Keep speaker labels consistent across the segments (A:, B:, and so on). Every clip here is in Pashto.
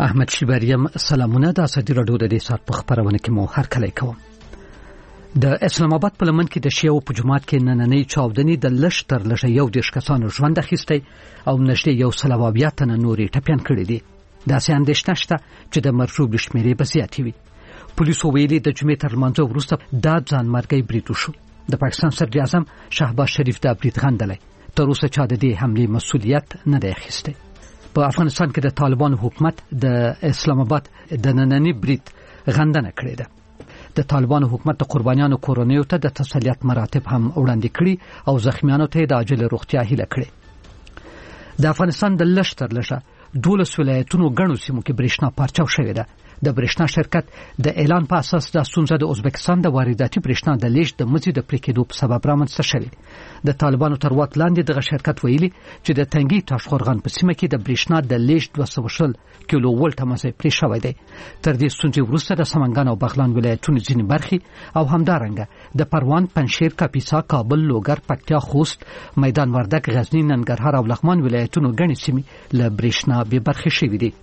A: احمد شیبریم سلامونه د ازادي راډیو د دې سات په خبرونه کې مو هر کله کوم. د اسلام آباد په لمن کې د شیعو په جماعت کې نننۍ چاودنې د لږ تر لږه یو دیرش کسانو ژوند اخیستی او نږدې 120 تنه نورې ټپیان کړي دي. داسې اندېښنه شته چې د مرجوب شمیرې به زیاتې وي. پولیسو ویلي د جمعې تر لمانځه وروسته دا ځانمرګي برید وشو. د پاکستان صدر اعظم شهباز شریف دا برید غندلی. تر اوسه چا د دې حملې مسؤلیت نه دی اخیستی. په افغانستان کې د طالبانو حکومت د اسلام آباد د نننۍ برید غندنه کړې ده. د طالبانو حکومت د قربانیانو کورنیو ته د تسلیت مراتب هم وړاندې کړي او زخمیانو ته د عاجل روغتیا هیله کړې. د افغانستان د لږ تر لږه 12 ولایتونو ګڼو سیمو کې برېښنا پارچاو شوې ده. د برېښنا شرکت د اعلان په اساس د ستونزه د ازبکستان د وارداتي برېښنا د لیږد د مزي د پریکېدو په سبب رامنځته شوې. د طالبانو تر واک لاندې دغه شرکت ویلي چې د تنګي تاشخورغان په سیمه کې د برېښنا د لیږد 200 کیلو ولټه مزي پرې شوی دی. تر دې ستونزې وروسته د سمنګان او بغلان ولایتونو ځینې برخې او همدارنګه د پروان، پنجشیر، کاپیسا، کابل، لوګر، پکتیا، خوست، میدان وردګ، غزنی، ننګرهار او لغمان ولایتونو ګڼې سیمې له برېښنا بې برخې شوې دي.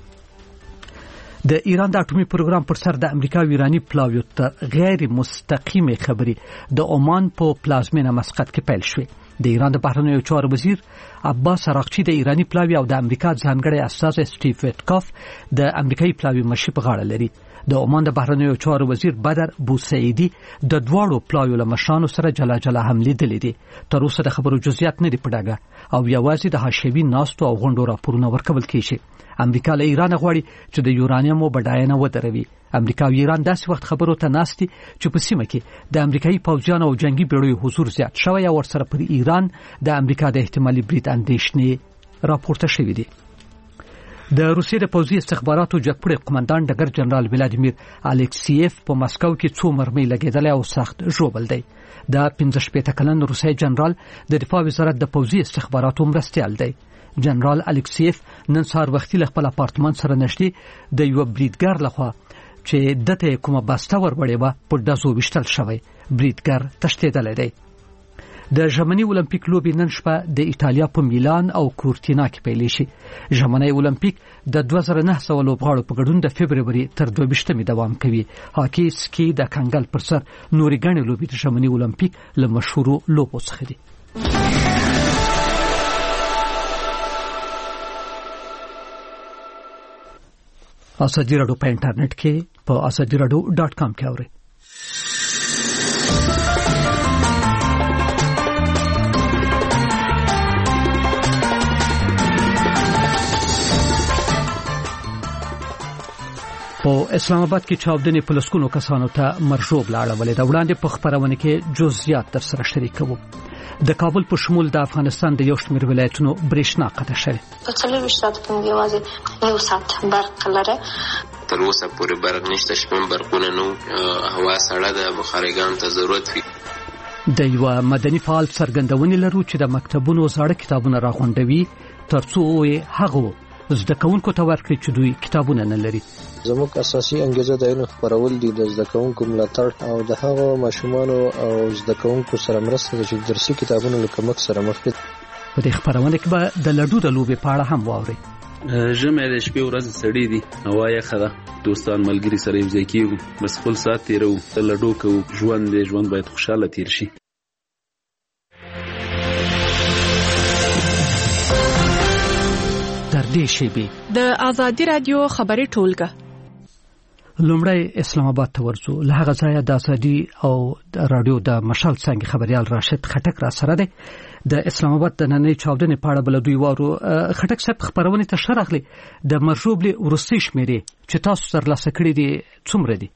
A: د ایران د اټومي پروګرام پر سر د امریکا او ایرانی پلاویو ته غیر مستقیمه خبري د عمان په پلازمینه مسقط کې پیل شوې. د ایران د بهرنیو چارو وزیر عباس عراقچی د ایرانی پلاوی او د امریکا ځانګړی استازی سټیو ویټکاف د امریکایي پلاوی مشي په غاړه لري. د عمان د بهرنیو چارو وزیر بدر بوسعیدی د دواړو پلاویو له مشرانو سره جلا جلا هم لیدلې دي. تر اوسه د خبرو جزئیات نه دي په ډاګه او یوازې د حاشیوي ناستو او غونډو راپورونه ورکول کیږي. امریکا له ایران غواړي چې د یورانیم بډاینه ودروي. امریکا او ایران داسې وخت خبرو ته ناستي چې په سیمه کې د امریکایي پوځیانو او جنگي بیړیو حضور زیات شوی او ورسره پر ایران د امریکا د احتمالي برید اندېښنې راپورته شوې دي. د روسیې د پوځي استخباراتو جګپړې قومندان ډګر جنرال ولادیمیر الکسییف په مسکو کې 2 مرمۍ لګېدلې او سخت ژوبل دی. د 15 کلن روسي جنرال د دفاع وزارت د پوځي استخباراتو مرستیال دی. جنرال الکسییف نن سهار وختي له خپل اپارتمان سره نشتی د یو بریدګر لخوا چې دته کومه بسته وربړې و په داسو وشتل شوی. بریدګر تښتېدلی دی. د ژمنی اولمپیک لوبې نن شپه د ایتالیا په میلان او کورتینا کې پیل شي. ژمنی اولمپیک د 2009 لوبغاړو په ګډون د فبرवरी تر 22 دوام کوي. هاکي، سکی، د کنګل پر سر نورې ګڼې لوبې د ژمنی اولمپیک له مشهورو لوبو څخه دي. ازادي راډیو په انټرنیټ کې په azadiradio.com کې اورئ. په اسلام آباد کې چاودنې په لسګونو کسانو ته مرجوب لاړولې ده. وړاندې په خبرونه کې جزئیات در سره شریکوم. د کابل په شمول د افغانستان د یو شمېر ولایتونو برېښنا قطع شوه.
B: په څلور وشتات کې یوازې یو ساعت برق لري.
C: تر اوسه پورې برق نشته، شپږ برقونه نو هوا سړه ده، بخارګان ته ضرورت وي.
A: د یو مدني فعال څرګندونې لرو چې د مکتبونو زاړه کتابونه راغونډوي ترڅو هغه زده کوونکو ته ورکړي چې دوی کتابونه نه لري.
D: زموږ اساسي انګیزه د علم خپرول دي، د زده کوونکو ملاتړ او د هغو ماشومانو او زده کوونکو سره مرسته چې درسي کتابونو له کمښت سره مخ دي.
A: په دې خبرونه کې به د لډو د لوبې په اړه هم واوري.
E: ژمې د شپې ورځې سړې دي، هوا یخه ده، دوستان ملګري سره یو ځای کېږو، بس خپل ساعت تیرو، د لډو کوو. ژوند باید خوشاله تیر شي.
A: در دې شیبې
F: د ازادي رادیو خبري ټولګه
A: لومړی اسلام آباد ته ورځو. له هغه ځایه د ازادي او د رادیو د مشال څنګه خبريال راشد خټک را سره دی. د اسلام آباد د نننۍ چاودنې په اړه بل دوی وارو. خټک صاحب خبرونه ته شرحلي د مرجوب له ورسي شمیرې چې تاسو ترلاسه کړې دي څومره دي؟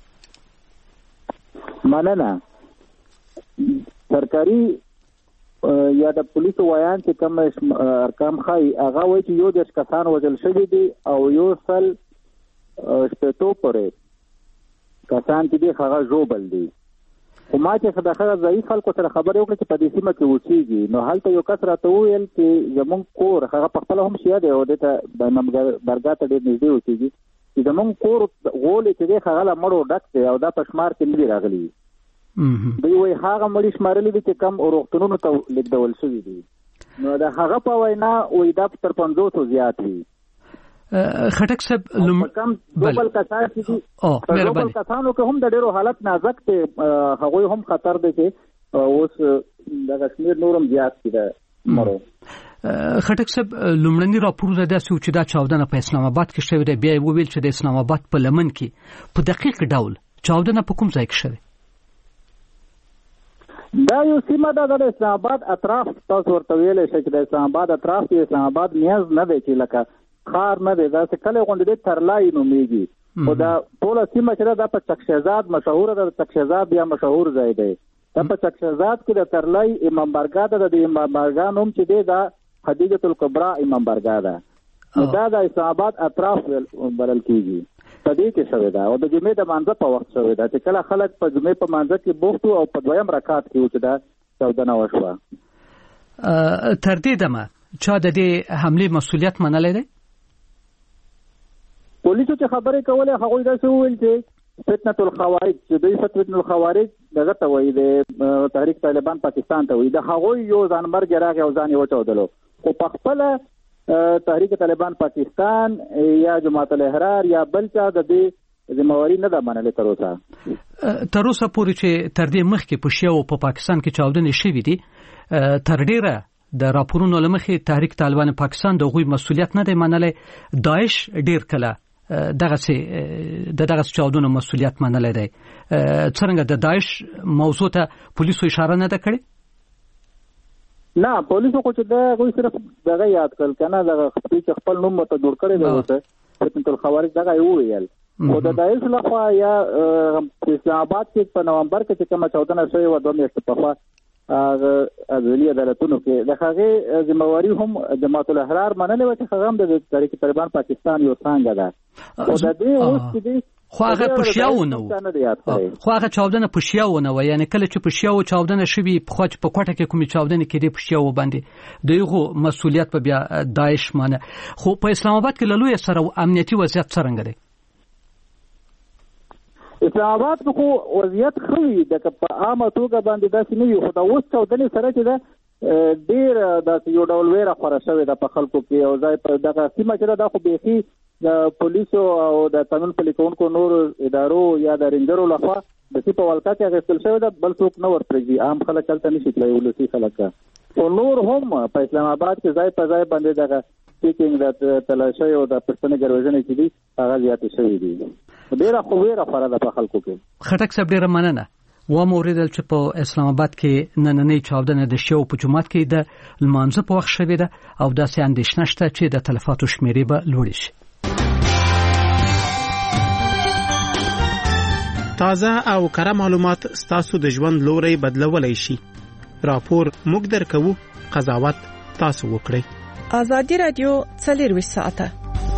G: مننه. سرکاري یا د پولیسو وایان چې کوم ارقام خای هغه وایي چې یو د کسان وژل شوی دي او یو سل شپېتو پورې کسان چې دي هغه ژوبل دي. خو ما چې دغه ضعیف خلکو سره خبرې وکړې چې په دې سیمه کې اوسېږي، نو هلته یو کس راته وویل چې زمونږ کور هغه په خپله هم شیعه دی او دې ته درګاه ته ډېر نږدې اوسېږي چې زمونږ کور غولې چې دی هغه له مړو ډک دی او دا په شمار کې نه دي راغلي. دوی وایي هغه مړي شمارلي دي چې کم روغتونونو ته لیږدول شوي دي. نو د هغه په وینا وایي دا تر 500 زیات وي.
A: خټک صاحب
G: کم دوبل کسان دي دوبل کسانو کې هم د ډیرو حالت نازک ته هغه هم خطر دی چې اوس د کشمیر نورم زیات دي مرو.
A: خټک صاحب لومړنی راپور دا چې دا چاودنه په اسلام آباد کې شوې ده، بیا ویل چې د اسلام آباد په لمن کې په دقیق ډول چاودنه په کوم ځای کې شوې؟
G: دا یو سیمه ده د اسلام آباد اطراف، تاسو ورته ویلې شئ چې د اسلام آباد اطراف کې اسلام آباد نیاز نه دی چې لکه خار نه دی، دا څه کله غونډې ترلای نومېږي، او دا ټوله سیمه چې دا په چکشزاد مشهور ده، چکشزاد بیا مشهور ځای دی. دا په چکشزاد کې د ترلای امام بارګاه ده، د امام بارګاه نوم چې دی دا خدیجه الکبرى امام بارګاه ده، دا د اسلام آباد اطراف بلل کېږي. په دې کې شوې ده او د جمعې د مانځه په وخت شوې ده چې کله خلک په جمعې په مانځه کې بوخت او په دویم رکعت کې چې دا چاودنه وشوه.
A: تر دې دمه چا د دې حملې مسؤلیت منلی دی؟
G: پولیسو چې خبرې کولې هغوی داسې وویل چې فتنة الخوارج، چې دوی فتنة الخوارج دغه ته وایي د تحریک طالبان پاکستان ته وایي، د هغوی یو ځانمرګی راغی او ځان یې وچاودلو، خو په خپله تحریک طالبان پاکستان یا جماعت الاحرار یا بل چا د دې ذمہواری نه ده منلې تر اوسه.
A: تر اوسه پورې چې تر دې مخکې په شیعو په پاکستان کې چاودنې شوې دي، تر ډیره د راپورونو له مخې تحریک طالبان پاکستان د هغوی مسؤلیت نه دی منلی. داعش ډیر کله دغه چاودنو مسؤلیت منلی دی. څرنګه د داعش موضوع ته پولیسو اشاره نه ده کړې؟
G: نه، پولیسو خو چې هغوی صرف دغه یاد کړل که نه، دغه چې خپل نوم ورته جوړ کړی دی اوسه فتنة الخوارج دغه یې وویل، خو د داعش لخوا یا اسلام آباد کې په نومبر کې چې کومه چاودنه شوې وه 2 میاشتې پخوا هغه عدلي عدالتونو کې د هغې ذمہواري هم جماعت الاحرار منلې وه چې هغه هم د تحریک طالبان پاکستان یو څانګه ده، خو د دې اوس چې دی
A: خو هغه په شیعو نه و، خو هغه چاودنه په شیعو نه و، یعنی کله چې په شیعو چاودنه شوي پخوا چې په کوټه کې کومې چاودنې کېدې په شیعو باندې د هغو مسؤلیت په بیا داعش منه. خو په اسلام آباد کې له لویه سره امنیتي وضعیت څرنګه دی؟
G: اسلام آباد کې خو وضعیت ښه وي، دغه په عامه توګه باندې داسې نه وي، خو دا اوس چاودنې سره چې ده ډېر داسې یو ډول ویره خوره شوې ده په خلکو کې، او ځای په دغه سیمه چې ده دا خو بیخي د پولیسو او د قانون پلي کوونکو نورو ادارو یا د رینجرو لخوا د سی په ولکه کې اخیستل شوې ده، بل څوک نه ورپرېږدي، عام خلک هلته نشي تللی، ولسي خلک. خو نور هم په اسلام آباد کې ځای په ځای باندې دغه چیکینګ د تلاشۍ او د پوښتنې ګروژنې چې دي هغه زیاتې شوي دي، ډېره خو ویره خوره ده په خلکو کې.
A: خټک صاحب ډېره مننه. واوریدل چې په اسلام آباد کې نننۍ چاودنه د شیعو په جومات کې د لمانځه په وخت شوې ده او داسې اندېښنه شته چې د تلفاتو شمېرې به لوړې شي.
H: تازه او کره معلومات ستاسو د ژوند لوري بدلولای شي. راپور موږ درکو، قضاوت تاسو وکړئ.
F: آزادی رادیو 24 ساعته.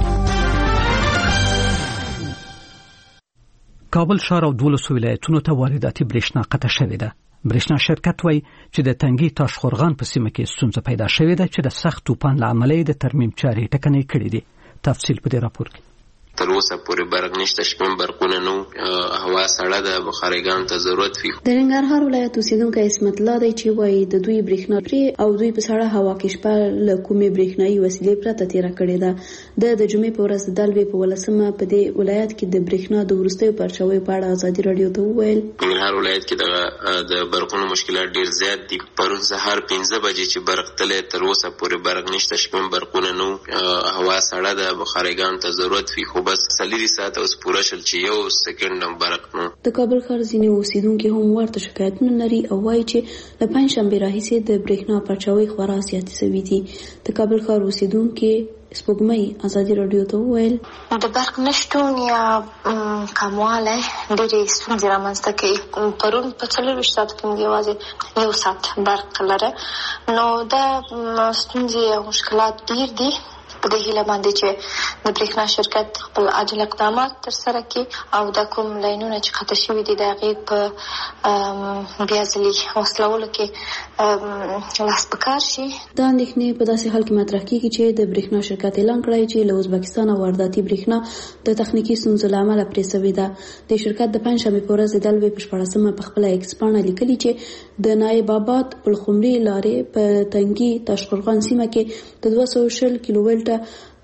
A: کابل ښار او 12 ولایتونو ته وارداتي برېښنا قطع شوې ده. برېښنا شرکت وایي چې د تنګي تاشخورغان په سیمه کې ستونزه پیدا شوې ده چې د سخت طوفان له امله د ترمیم چارې ټکنۍ کړې دي. تفصیل په دې راپور کې.
C: تر اوسه پورې برق نشته، شپږ برقونه نو، هوا سړه ده، بخارګانو ته ضرورت وي.
I: د ننګرهار ولایت اوسیدونکو اسمت الله دی چې وایي د دوی برېښنا پرې او دوی په سړه هوا کې شپه له کومې برېښنایي وسیلې پرته تېره کړې ده. د جمعې په ورځ د دلوي په 18 په دې ولایت کې د برېښنا د وروستیو پرچاوي په اړه ازادي رادیو ته وویل.
C: ننګرهار ولایت کې د برقونو مشکلات ډېر زیات دي. پرون سهار 5 بجې چې برق تللی، تر اوسه پورې برق نشته، شپږ برقونه نو، هوا سړه ده، بخارګانو ته ضرورت وي، خو بس سلیری ساعت اوس پوره شل چې یو سکند هم برق نو.
I: د کابل ښار ځینې اوسیدونکي هم ورته شکایتونه لري او وایي چې له پنجشنبې راهیسې د برېښنا پرچاوي خورا زیاتې شوي دي. د کابل ښار اوسیدونکي سپوږمۍ ازادي رادیو ته وویل
B: د برق نشتون یا کموالی ډېرې ستونزې رامنځته کوي. پرون په 24 ساعتو کې موږ یوازې 1 ساعت برق لره، نو دا ستونزې او مشکلات ډېر دي. په دې هیله باندې چې د برېښنا شرکت خپل عاجل اقدامات ترسره کړي او د کوم لاینونه چې قطع شوي دي د هغې په بیا ځلي وصلولو کې لاس په کار شي.
I: دا اندېښنې په داسې حال کې مطرح کېږي چې د برېښنا شرکت اعلان کړی چې له ازبکستان وارداتي برېښنا د تخنیکي ستونزو له امله پرې شوې ده. د شرکت د پنجشنبې په ورځ د دلوي په 14 په خپله ایکس پاڼه لیکلي چې د نایب آباد پلخمري لارې په تنګي تاشقرغان سیمه کې د 220 کیلو ولټه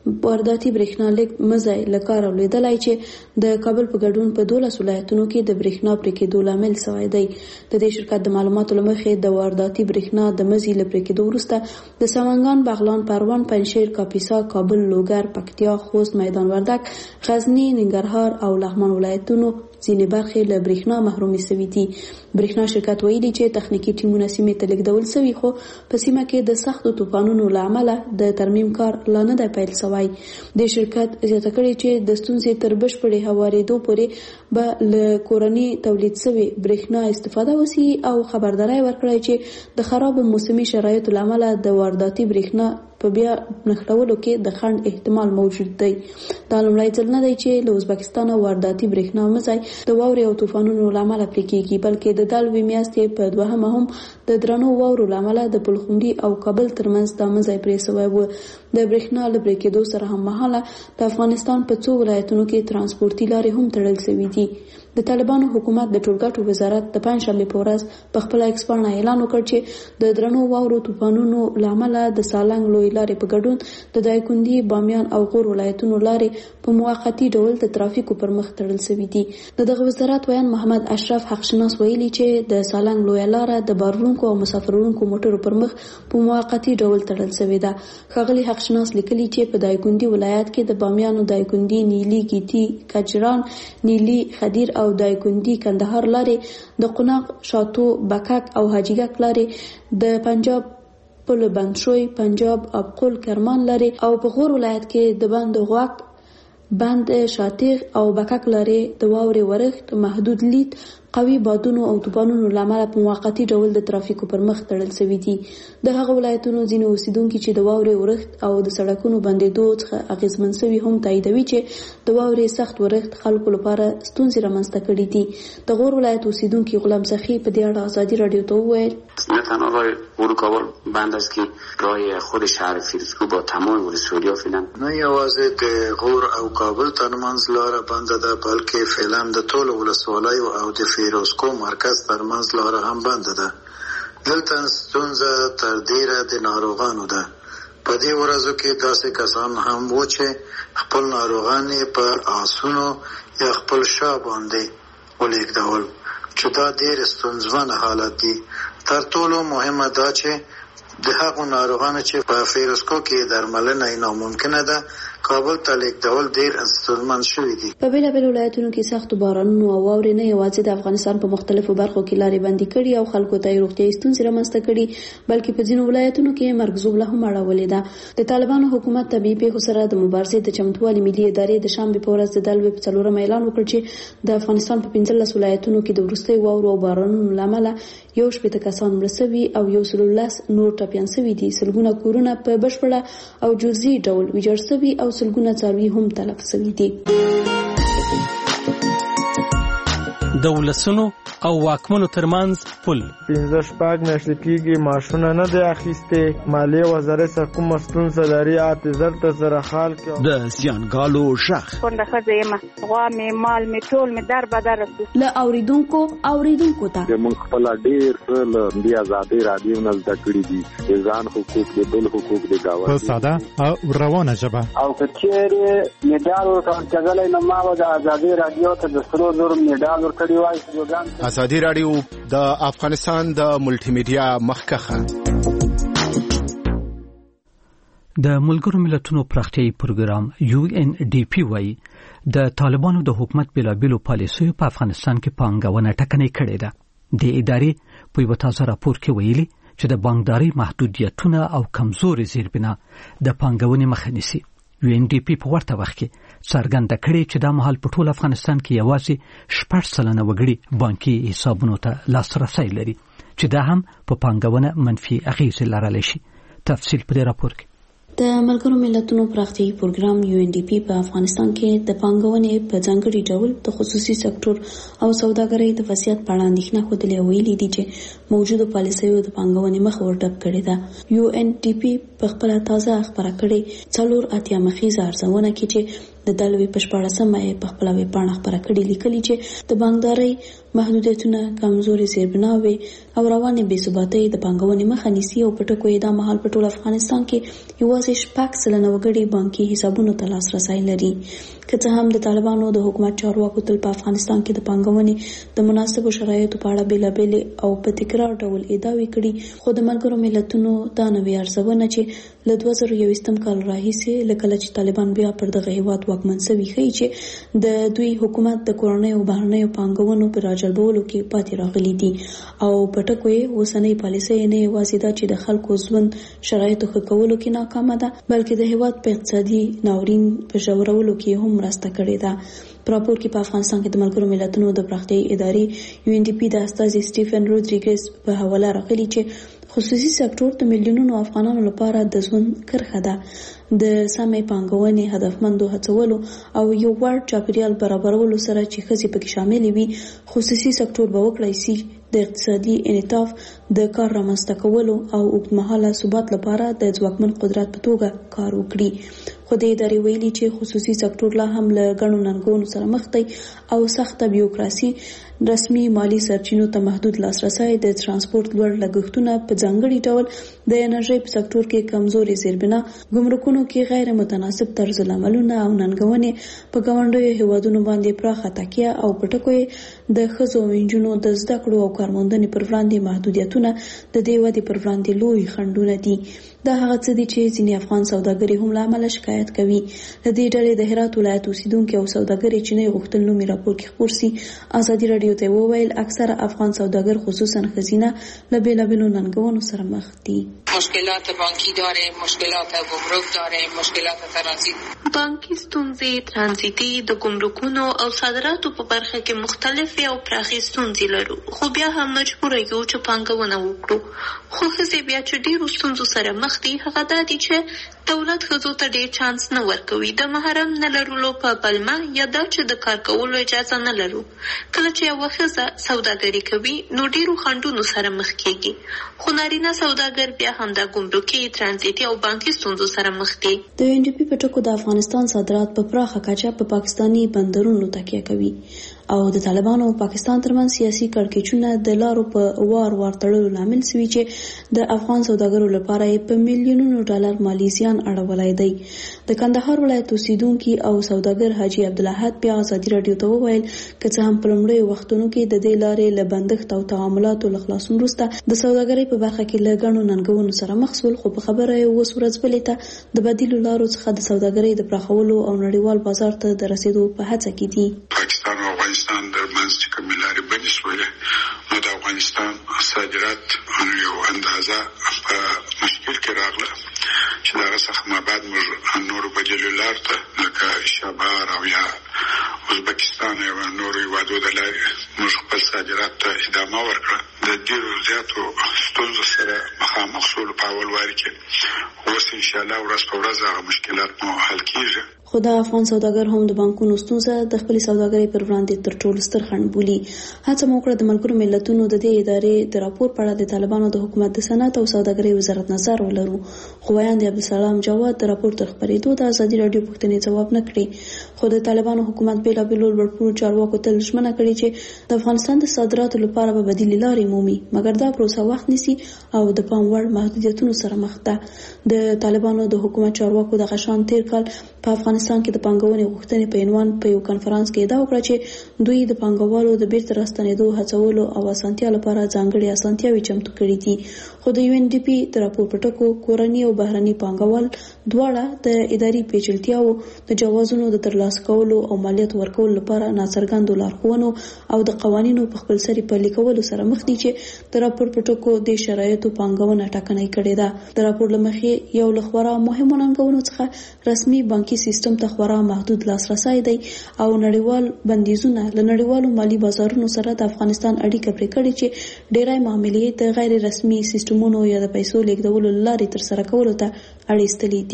I: وارداتي برېښنا لیک مزای لکار ولیدلای چې د کابل په ګډون په 12 ولایتونو کې د برېښنا پرې کېدو لامل شوی دی. د دې شرکت د معلوماتو لمخې د وارداتي برېښنا د مزي لپاره کېدو وروسته د سمنګان، بغلان، پروان، پنجشیر، کاپیسا، کابل، لوګر، پکتیا، خوست، میدان وردګ، غزنی، ننګرهار او لغمان ولایتونو ځینې برخې له برېښنا محرومې شوي دي. برېښنا شرکت ویلي چې تخنیکی ټیمونه سیمې ته لیږدول شوي، خو په سیمه کې د سختو طوفانونو له امله د ترمیم کار لا نه دی پیل شوی. د شرکت زیاته کړې چې د ستونزې تر بشپړې هوارېدو پورې به له کورني تولید شوي برېښنا استفاده وشي او خبرداری ورکړی چې د خرابو موسمي شرایطو له امله د وارداتي برېښنا په بیا نښلولو کې د خنډ احتمال موجود دی. دا لومړی ځل نه دی چې له ازبکستان وارداتي برېښنا مزای د واورې او طوفانونو له امله پرې کېږي، بلکې د دالوي میاشتې په دوهمه هم د درنو واورو له امله د پلخمري او کابل ترمنځ دا مزای پرې شوی و. د برېښنا له پرې کېدو سره هم مهاله د افغانستان په 2 ولایتونو کې ترانسپورتي لارې هم تړل شوي دي. د طالبانو حکومت د ټولګټو وزارت د پنځشنبه په ورځ په خپل ایکسپرټ اعلان وکړ چې د درنو واورو طوفانونو له امله د سالنګ لوی لارې په ګډون د دایکنډي، بامیان او غور ولایتونو لارې په موقتی ډول د ترافیکو پر مخ تړل شوي دي. دغه وزارت ویان محمد اشرف حقشناس ویلي چې د سالنګ لوی لار د بارونکو او مسافرونکو موټرو پر مخ په موقتی ډول تړل شوی ده. ښاغلي حقشناس لیکلي چې په دایکنډي ولایت کې د بامیانو، دایکنډي، نیلي، ګیتی، کجران، نیلي، خدیر او دایکنډي کندهار لارې، د قوناق، شاتو، بکک او حاجیګک لارې، د پنجاب پل بندشوی، پنجاب ابقل کرمان لارې او په غور ولایت کې د بند غوک، بند شاتیغ او بکک لارې د واورې ورښت، محدود لید، قوي بادونو او طوفانونو له امله په موقتی ډول د ترافیکو پر مخ تړل شوي دي. د هغه ولایتونو ځینې اوسیدونکي چې د واورې ورښت او د سړکونو بندېدو څخه اغېزمن شوي هم تاییدوي چې د واورې سخت ورښت خلکو لپاره ستونزې رامنځته کړي دي. د غور ولایت اوسیدونکي غلام سخی په دې اړه ازادي رادیو ته وویل:
J: نه تنها راه ورود کابل بند است که راه خود شهر فیروزکوه با تمام ولسوالی‌ها فعلا
K: نه یوازې د غور او کابل ترمنځ لاره بنده ده، بلکې فعلا د ټولو ولسوالیو او د فیروزکوه مرکز ترمنځ لاره هم بنده ده. دلته ستونزه تر ډیره د ناروغانو ده. په دې ورځو کې داسې کسان هم وو چې خپل ناروغان په آسونو یا خپل شا باندې ولیږدول، چې دا ډیر ستونزمن حالت دی. تر ټولو مهمه دا چې د هغو ناروغانو چې په فیروزکوه کې درملنه یې ناممکنه ده کابل ته لیږدول ډیر ستونزمن شوي دي.
I: په بېلابېلو ولایتونو کې سختو بارانونو او واورې نه یوازې د افغانستان په مختلفو برخو کې لارې بندي کړي او خلکو ته یې روغتیایي ستونزې رامنځته کړي، بلکې په ځینو ولایتونو کې مرګ ژوبله هم اړولې ده. د طالبانو حکومت طبیعي پیښو سره د مبارزې د چمتووالي ملي ادارې د شنبې په ورځ د دلوي په 4 اعلان وکړ چې د افغانستان په 15 ولایتونو کې د وروستۍ واورو او بارانونو له امله 180 کسان مړه شوي او 110 نور ټپیان شوي دي. سلګونه کورونه په بشپړه او جزئي ډول ویجاړ شوي او سلګونه څاروي هم تلف شوي دي.
L: د ولسونو او واکمنو ترمنځ پل
M: 15 میاشتې کېږي معاشونه نه دی اخیستې. مالیې وزارت څخه کومه ستونزه لري اعتذار ته سره حال کې
L: د زیانګالو ژغ
N: کونډه ښځه یم، غوا مې مال مې ټول مې در بدر رسو
I: له اوریدونکو ته
O: موږ خپل ډېر څه له دې ازادۍ رادیو نه زده کړي دي، د ځان حقوق د بل حقوق د گاونډي
P: په ساده او روانه ژبه.
G: او که چیرې میډال ورکول کېدلی نو ما به د ازادۍ رادیو ته د 100,000 میډال ورکړی وای.
Q: ازادي رادیو د افغانستان د ملټي میډیا مخکخه
A: د ملګرو ملتونو پراختیایي پروګرام UNDP وايي د طالبانو د حکومت بېلابېلو پالیسیو په افغانستان کې پانګونه ټکنۍ کړې ده. د ادارې په یو تازه راپور کې ویلي چې د بانکداري محدودیتونه او کمزوري زیربنا د پانګونې مخه نیسي. UNDP په ورته وخت کې څرګنده کړې چې دا مهال په ټول افغانستان کې یوازې 6% وګړي بانکي حسابونو ته لاسرسی لري، چې دا هم په پانګونه منفي اغیز لرلی شي. تفصیل په دې راپور کې.
I: د ملګرو ملتونو پراختیایي پروګرام UNDP په افغانستان کې د پانګونې په ځانګړي ډول د خصوصي سکتور او سوداګرۍ د وضعیت په اړه اندېښنه ښودلې ویلي دي چې موجوده پالیسیو د پانګونې مخه ورډب کړې ده. UNDP په خپل تازه خبره کړې 4 مخیزه ارزونه کې چې د دلوي په 14مه په خپل ویبپاڼه خبره کړې لیکلي چې د بانکدارۍ محدودیتونه، کمزوري زیربناوي او روانې بې ثباتۍ د پانګونې مخه نیسي او په ټکو یې دا مهال په ټول افغانستان کې یوازې 6% وګړي بانکي حسابونو ته لاسرسی لري. که څه هم د طالبانو د حکومت چارواکو تل په افغانستان کې د پانګونې د مناسبو شرایطو په اړه بېلابېلې او په تکرار ډول ادعاوې کړي، خو د ملګرو ملتونو دا نوې ارزونه چې له 2021 کال راهیسې له کله چې طالبان بیا پر دغه هیواد واکمن شوي ښیي چې د دوی حکومت د کورنیو او بهرنیو پانګونو په راجلبولو کې پاتې راغلي دي او په ټکو یې اوسنۍ پالیسۍ نه یوازې دا چې د خلکو ژوند شرایطو ښه کولو کې ناکامه ده، بلکې د هیواد په اقتصادي ناورین په ژورولو کې هم مرسته کړې ده. په راپور کې په افغانستان کې د ملګرو ملتونو د پراختیایي ادارې UNDP د استازي سټیفن روډریګز په حواله راغلي چې خصوصي سکتور د میلیونونو افغانانو لپاره د ژوند کرښه ده. د سمې پانګونې، هدفمندو هڅولو او یو وړ چاپیریال برابرولو سره چې ښځې پکې شاملې وي، خصوصي سکتور به وکړای شي د اقتصادي انعطاف، د کار رامنځته کولو او اوږدمهاله ثبات لپاره د ځواکمن قدرت په توګه کار وکړي. خو د ادارې ویلي چې خصوصي سکتور لا هم له ګڼو ننګونو سره مخ دی او سخته بیوکراسي، رسمي مالی سرچینو ته محدود لاسرسی، د ترانسپورت لوړ لګښتونه، په ځانګړي ډول د انرژۍ په سکتور کې کمزوري زیربنا، ګمرکونو کې غیر متناسب طرز العملونه او ننګونې، په ګاونډیو هیوادونو باندې پراخه تکیه او په ټکو یې د ښځو او نجونو د زده کړو او کارموندنې پر وړاندې محدودیتونه د دې ودې پر وړاندې لوی خنډونه دي. دا هغه څه دي چې ځینې افغان سوداګري هم له امله شکایت کوي. د دې ډلې د هرات ولایت اوسیدونکي او سوداګري چې نه غوښتل نومي راپور کې خپور سي، ازادي راډیو ته وویل اکثره افغان سوداګر خصوصا ښځینه له بېلابېلو ننګونو سره مخ دي.
R: مشکلات بانکی داره، مشکلات گمرک داره، مشکلات ترانزیت.
B: بانکي ستونزې، ترانزیتي، د ګمرکونو او صادراتو په برخه کې مختلفې او پراخې ستونزې لرو، خو بیا هم مجبور یو چې پانګونه وکړو. خو ښځې بیا چې ډېرو ستونزو سره مخ دي، هغه دا دي چې دولت ښځو ته ډېر چانس نه ورکوي، د محرم نه لرلو په پلمه، یا دا چې د کار کولو اجازه نه لرو. کله چې یوه ښځه سوداګري کوي نو ډېرو خنډونو سره مخ کېږي، خو نارینه سوداګر بیا هم د ګمرکي، ترانزیتي او بانکي ستونزو سره مخ دي.
I: د UNDP په ټکو د افغانستان صادرات په پراخه کچه په پاکستاني بندرونو تکیه کوي او د طالبانو او پاکستان ترمنځ سیاسي کړکېچونه د لارو په وار تړلو لامل شوي چې د افغان سوداګرو لپاره په میلیونونو ډالر مالی زیان اړولی دی. د کندهار ولایت اوسیدونکي او سوداګر حاجي عبدالاحد بیا ازادي راډیو ته وویل که څه هم په لومړیو وختونو کې د دې لارې له بندښت او تعاملاتو له خلاصون وروسته د سوداګرۍ په برخه کې له ګڼو ننګونو سره مخ شول، خو په خبره یې اوس ورځ بلې ته د بدیلو لارو څخه د سوداګرۍ د پراخولو او نړیوال بازار ته د رسیدو په هڅه کې دي.
K: پاکستان او افغانستان ترمنځ چې کومې لارې بندې شولې، نو د افغانستان صادرات یو اندازه په مشکل کې راغله چې د هغه څخه ما بعد موږ نورو بدیلو لارو ته لکه شبار او یا ازبکستان او نورو هیوادو د لارې موږ خپل صادرات ته ادامه ورکړه. د ډېرو زیاتو ستونزو سره مخامخ شولو په اول واري کې، اوس انشاءالله ورځ په ورځ هغه مشکلات مو حل کېږي.
I: خو د افغان سوداګر هم د بانکونو ستونزه د خپلې سوداګرۍ پر وړاندې تر ټولو ستر خنډ بولي. هڅه مو وکړه د ملګرو ملتونو د دې ادارې د راپور په اړه د طالبانو د حکومت د صنعت او سوداګرۍ وزارت نظر ولرو، خو ویاند عبدالسلام جواد د راپور تر خپرېدو د ازادي راډیو پوښتنې ځواب نه کړي. خو د طالبانو حکومت بېلابېلو لوړپوړو چارواکو تل ژمنه کړې چې د افغانستان د صادراتو لپاره به بدیلې لارې مومي، مګر دا پروسه وخت نیسي او د پام وړ محدودیتونو سره مخ ده. د طالبانو د حکومت چارواکو د غشان تیر کال په افغانستان کې د پانګونې غوښتنې په عنوان په یو کنفرانس کې ادعا وکړه چې دوی د پانګوالو د بیرته راستنېدو هڅولو او اسانتیا لپاره ځانګړې اسانتیاوې چمتو کړې دي. خو د UNDP د راپور په ټکو کورني او بهرني پانګوال دواړه د اداري پیچلتیاو، د جوازونو د ترلاسه کولو او مالیات ورکولو لپاره ناڅرګندو لارښوونو او د قوانینو په خپلسري پلي کولو سره مخ دي چې د راپور په ټکو د شرایطو پانګونه ټاکنۍ کړې ده. د راپور له مخې یو له خورا مهمو ننګونو څخه رسمي بانکي سیستم ته خورا محدود لاسرسی دی او نړیوال بندیزونه له نړیوالو مالی بازارونو سره د افغانستان اړیکه پرې کړې چې ډېری معاملې د غیر رسمي سیستمونو یا د پیسو لیږدولو لارې ترسره کولو ته اړ ایستلې دي.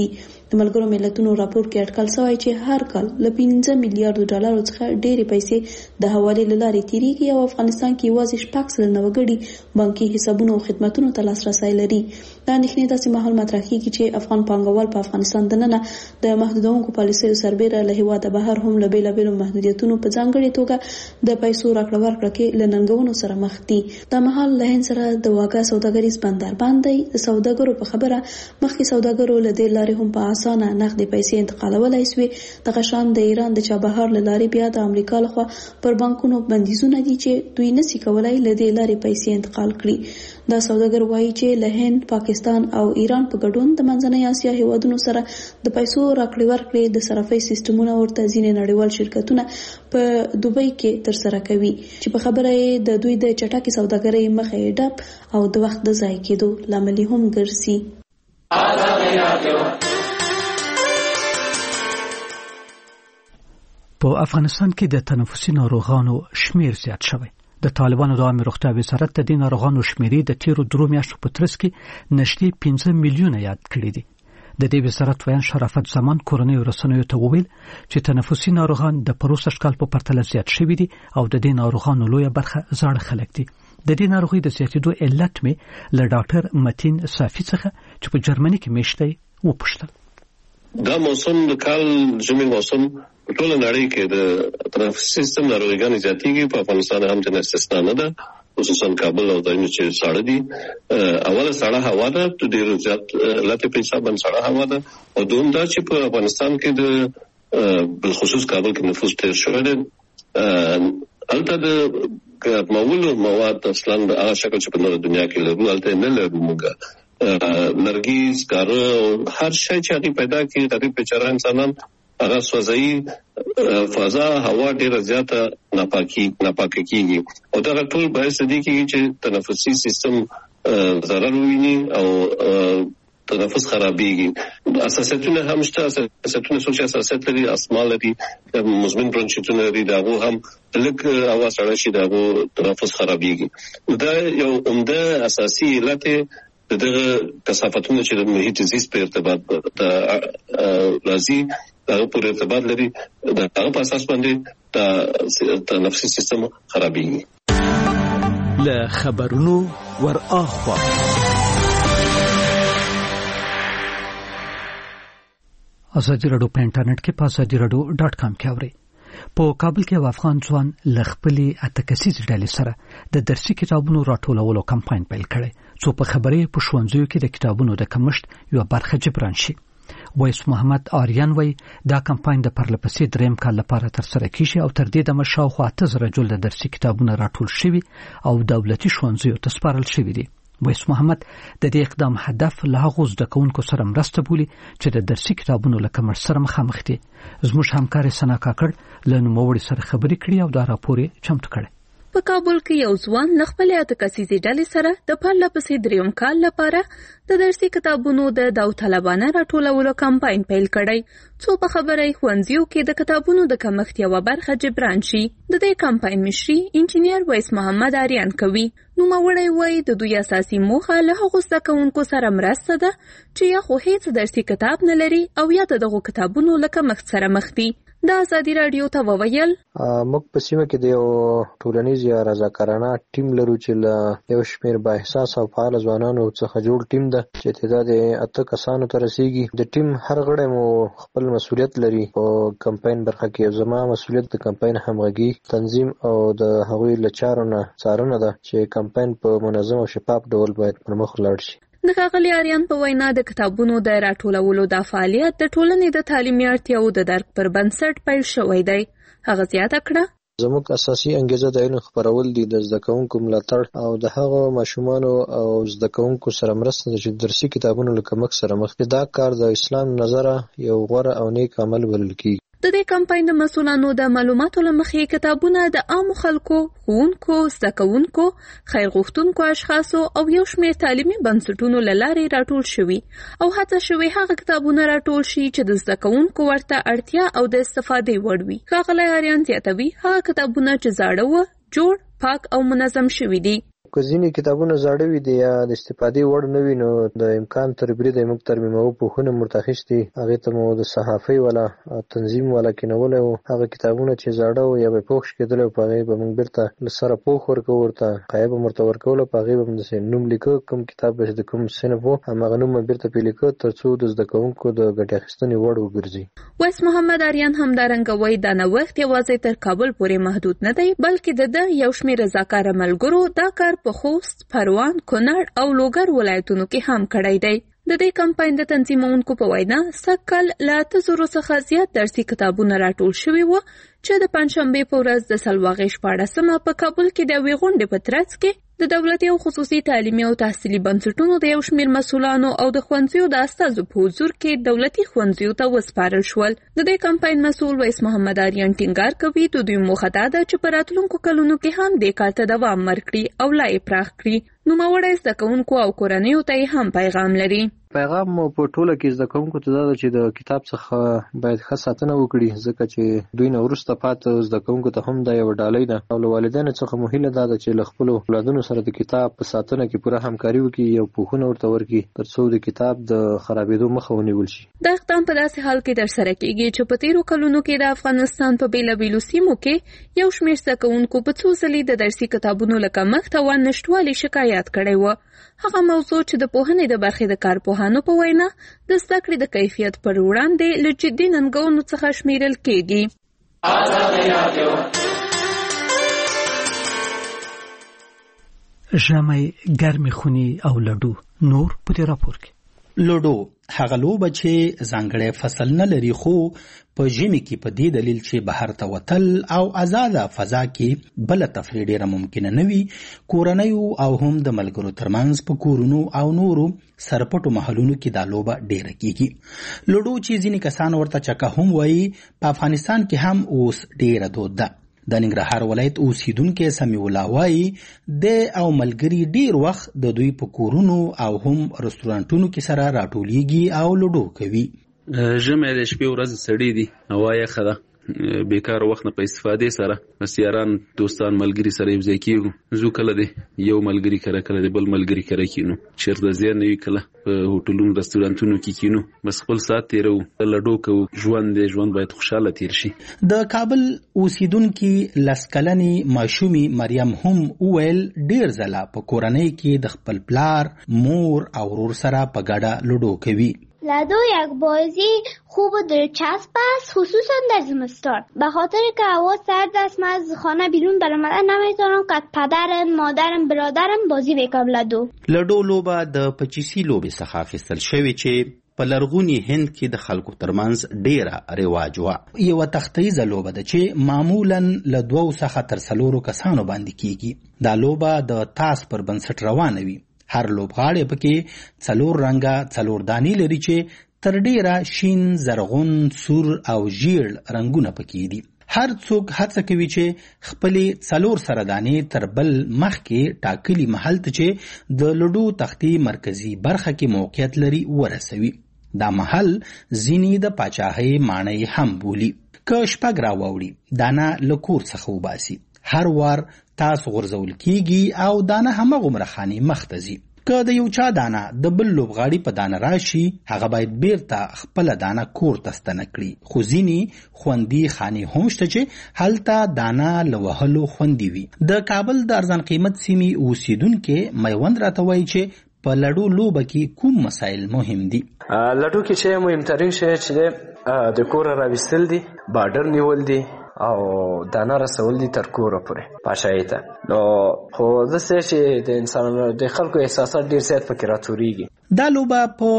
I: د ملګرو ملتونو راپور کې اټکل شوی چې هر کال له 15 میلیارډ ډالرو څخه ډېرې پیسې د حوالې له لارې تیریږي او افغانستان کې یوازې 6 وګړي بانکي حسابونو او خدماتو ته لاسرسي لري. دا اندېښنې داسې مهال مطرح کیږي چې افغان پانګوال په افغانستان دننه د محدودونکو پالیسیو سربېره له هیواده بهر هم له بیلابیلو محدودیتونو په ځانګړې توګه د پیسو راکړه ورکړه کې له ننګونو سره مخ دي. دا مهال له هند سره د واګه سوداګریز بندر باندې د سوداګرو په خبره مخکې سوداګرو له دې لارې هم په اسانه نقدي پیسې انتقالولای شوې. د غشان د ایران د چابهار له لارې بیا د امریکا لخوا پر بانکونو بندیزونه دي چې دوی نشي کولای له دې لارې پیسې انتقال کړي. دا سوداګر وایي چې له هند، پاکستان او ایران په ګډون د منځنۍ اسیا هیوادونو سره د پیسو راکړې ورکړې د صرافۍ سیستمونه ورته ځینې نړیوال شرکتونه په دوبۍ کې تر سره کوي چې په خبره یې د دوی د چټکې سوداګرۍ مخه یې ډب او د وخت د ضایع کېدو لامل هم ګرځي.
A: په افغانستان کې د تنفسي ناروغانو شمیر زیات شوی. د طالبانو د عامه روغتیا وزارت د دې ناروغانو شمیرې د تیرو 3 میاشتو په ترڅ کې نږدې 15 میلیونه یاد کړي دي. د دې وزارت ویان شرافت زمان کورنۍ رسنیو ته وویل چې تنفسي ناروغان د پروسه کال په پرتله زیات شوي دي او د دې ناروغانو لویه برخه زاړه خلک دي. د دې ناروغي د زیاتېدو علت مې له ډاکټر متین صافي څخه چې په جرمني کې میشته وپوښتل.
S: دا موسم د کال ژمي موسم په ټول نړۍ کې د تنفسي سیستم ناروغیان زیاتېږي. په افغانستان هم د استثنا نه ده، خصوصا کابل او دایمه چې ساړه دي. اوله ساړه هوا ده، ډېر زیات لته په حساب باندې ساړه هوا ده. او دوم دا چې په افغانستان کې د بالخصوص کابل کې نفوس ډېر شوی دی. البته د معمول مواد اصلا د هغه شکل چې په نړۍ دنیا کې لرو البته نه لرو موږ. نرګیز کاره هر شی چې هغه پیدا کړي غریب بیچاره انسانان هغه سوځي. فضا هوا ډیره زیاته ناپاکه کیږي او دا ټول باعث دي چې تنفسي سیستم ضرر وویني او تنفس خرابېږي. اساسیتونه هم شته، اساسیتونه څو چې اساسیت لري، اسما لري، مزمن برونشیتونه لري، داغو هم لږ هوا سړه شي داغو تنفس خرابېږي. دا یو عمده اساسي علت دغه کثافتونه چې د محیط زیست په ارتباط د راځي هغه پر ارتباط لري. د هغه په اساس باندې د نفسي سیستم خرابېږي.
L: له خبرونو ور اخوا
A: ازادي رادیو په انټرنیټ کې په azadiaradio.com کې اورئ. په کابل کې افغان ځوان لخپلې اتکسیز ډلې سره د درسي کتابونو راټولولو کمپاین پیل کړی څو په خبرې په ښوونځیو کې د کتابونو د کمښت یو برخه جبران شي. وایس محمد آریان وای دا کمپاین د پرلپسې دریم کال لپاره تر سره کیږي او تر دې د مشاوخوا 8000 جلد د درسي کتابونو راټول شوي او دولتي ښوونځیو ته سپارل شوي دي. وایس محمد د دې اقدام هدف له هغو زده کوونکو سره مرسته بولي چې د درسي کتابونو له کمښت سره مخامخ دي. زموږ همکار سنا کاکړ له نوموړي سره خبرې کړې او دا راپور چمتو کړی.
T: په کابل کې یو ځوان له خپلې اتکسیزې ډلې سره د پرلپسې دریم کال لپاره د درسي کتابونو د داوطلبانه راټولولو کمپاین پیل کړی څو په خبره ښوونځیو کې د کتابونو د کمښت یوه برخه جبران شي. د دې کمپاین مشري انجینیر وایس محمد آریان کوي. نوموړی وایي د دوی اساسي موخه له هغو زده کوونکو سره مرسته ده چې یا خو هیڅ درسي کتاب نه لري او یا د دغو کتابونو له کمښت سره مخ دي. د ازادي رادیو ته وویل
D: موږ په سیمه کې د یو ټولنیز یا رضاکارانه ټیم لرو چې له یو شمېر بااحساس او فعال ځوانانو څخه جوړ ټیم ده چې تعداد 8 کسانو ته رسیږي. د ټیم هر غړی مو خپل مسؤلیت لري. په کمپاین برخه کې زما مسؤلیت د کمپاین همغږي، تنظیم او د هغوی له چارو نه څارنه ده چې کمپاین په منظم او شفاف ډول باید پرمخ لاړ شي.
T: د ښاغلي آریان په وینا د کتابونو د راټولولو دا فعالیت د ټولنې د تعلیمي اړتیاوو د درک پر بنسټ پیل شوی دی. هغه زیاته کړه
D: زموږ اساسي انګیزه د علم خپرول دي، د زده کوونکو ملاتړ او د هغو ماشومانو او زده کوونکو سره مرسته ده چې درسي کتابونو له کمښت سره مخ دي. دا کار د اسلام نظره یو غوره او نیک عمل بلل کېږي.
T: د دې کمپاین د مسؤلانو د معلوماتو له مخې کتابونه د عامو خلکو، ښوونکو، زده کوونکو، خیر غوښتونکو اشخاصو او یو شمېر تعلیمي بنسټونو له لارې راټول شوي او هڅه شوې هغه کتابونه راټول شي چې د زده کوونکو ورته اړتیا او د استفادې وړ وي. ښاغلی آریان زیاتوي هغه کتابونه چې زاړه وه، جوړ، پاک او منظم شوي دي.
D: که ځینې کتابونه زاړه وي دي یا د استفادې وړ نه وي نو د امکان تر بریده موږ ترمیموو پوښونه ورته اخیستي هغې ته مو د صحافۍ والا تنظیم والا کینولی وو هغه کتابونه چې زاړه وو یا به پوښ کېدلی وو په هغې به موږ بیرته له سره پوښ ورکوو ورته قایه به مو ورته ورکوله په هغې به مو داسې نوم لیکه کوم کتاب به د کوم صنف و هماغه نوم به بیرته پرې لیکه تر څو د زده کوونکو د ګټې اخیستنې وړ وګرځي.
T: ویس محمد آریان همدارنګه وایي دا نوښت یوازې تر کابل پورې محدود نه دی بلکې د یو شمېر رضاکاره ملګرو دا کار په خوست، پروان، کونړ او لوګر ولایتونو کې هم کړی دی. د دې کمپاین د تنظیمونکو په وینا سږکال له 800 څخه زیات درسي کتابونه راټول شوي وو چې د پنځشنبې په ورځ د سلواغې 14مه په کابل کې د یوې غونډې په ترڅ کې د دولتي او خصوصي تعلیمي او تحصیلي بنسټونو د یو شمېر مسؤلانو او د ښوونځیو د استازو په حضور کې دولتي ښوونځیو ته وسپارل شول. د دې کمپاین مسؤل ویس محمد آریان ټینګار کوي د دوی موخه دا ده چې په راتلونکو کلونو کې هم دې کار ته دوام ورکړي او لا یې پراخ کړي. نوموړی زده کوونکو او کورنیو ته هم پیغام لري.
D: پیغام مو په ټوله کې زده کوونکو ته دا ده چې د کتاب څخه باید ښه ساتنه وکړي ځکه چې دوی نه وروسته پاتې زده کوونکو ته هم دا یوه ډالۍ ده او له والدینو څخه مو هیله دا ده چې له خپلو اولادونو سره د کتاب په ساتنه کې پوره همکاري وکړي او پوښونه ورته ورکړي تر څو د کتاب د خرابېدو مخه ونیول شي.
T: دا اقدام په داسې حال کې ترسره کیږي چې په تیرو کلونو کې د افغانستان په بېلابېلو سیمو کې یو شمېر زده کوونکو په څو ځلې د درسي کتابونو له کمښت او نشتوالي شکایت کړی و. هغه موضوع چې د پوهنې د برخې د کارپوهانو په وینا د زده کړې د کیفیت پر وړاندې له جدي ننګونو څخه شمیرل کېږي.
A: ژمی ګرمې خونې او لډو نور په دې راپور کې.
U: لوډو هغه لوبه چې ځانګړی فصل نه لري خو په ژمي کې په دې دلیل چې بهر ته وتل او آزاده فضا کې بل تفریح ډیره ممکنه نه وي کورنیو او هم د ملګرو ترمنځ په کورونو او نورو سرپټو محلونو کې دا لوبه ډیره کیږي. لوډو چې ځینې کسان ورته چکه هم وایي په افغانستان کې هم اوس ډیره دود ده. د ننګرهار ولایت اوسیدونکي سمیع الله وایي د او ملګری ډیر وخت د دوی په کورونو او هم رستورانټونو کې سره راټولیږي او لوډو کوي.
E: ژمی د شپې ورځې سړې دي هوا یخه ده بیکار وخت نه په استفادې سره یاران دوستان ملګری سره یو ځای کېږو زو کله دی یو ملګری کله کله دی بل ملګری کله کینو چیرته ځای نه وي کله په هوټلونو رستورانتونو کې کینو بس خپل ساعت تیرو لډو کوو ژوند باید خوشاله تیر شي.
U: د کابل اوسیدونکي لسکلنې ماشومي مریم هم وویل ډیر ځله په کورنۍ کې د خپل پلار مور او ورور سره په ګډه لوډو کوي.
V: لدو یک بازی خوب و دلچسب است خصوصا در زمستان به خاطر که هوا سرد است. من از خانه بیرون برآمدن نمیتونم که پدرم مادرم برادرم بازی وکم.
U: لدو لوبه د پچیسی لوبې څخه اخیستل شوې چې په لرغوني هند کې د خلکو ترمنځ ډیره رواج و. یو تختیزه لوبه ده چې معمولا له 2 څخه تر 4 کسانو باندې کیږي. دا لوبه د تاس پر بنسټ روانه وي. هر لوبغاړی پکې 4 رنګه 4 دانی لري چې تر ډیره شین، زرغون، سور او ژیړ رنگونه پکې دي. هر څوک هڅه کوي چې خپل 4 سره دانی تر بل مخ کې ټاکلي محل ته چې د لوډو تختې مرکزی برخه کې موقعیت لري ورسوي. دا محل ځینې د پاچاهۍ معنی هم بولي. که شپږ راوړي دانه لکور څخه وباسي هر وار تاسو غرزول کیږي او دانه همغه خاني مختزي. که د یو چا دانه د بل لوبغاړي په دانه راشي هغه باید بیرته خپل دانه کور ته ستنه کړي. خو ځینې خوندي خاني هم شته چې هلته دانه لوهلو خوندي وي. د کابل د ارزان قیمت سیمې اوسیدونکي میوند راته وایي چې په لډو لوبه کې کوم مسایل مهم دي.
W: لډو کې چې مهمترین شی چې د کور راوستل دي، بارډر نیول دي او دانه رسول دي تر کوره پورې پاشای ته. نو خو زه چې د انسانانو د خلکو احساسات ډیر زیات پکې راټوریږي.
U: دا لوبه په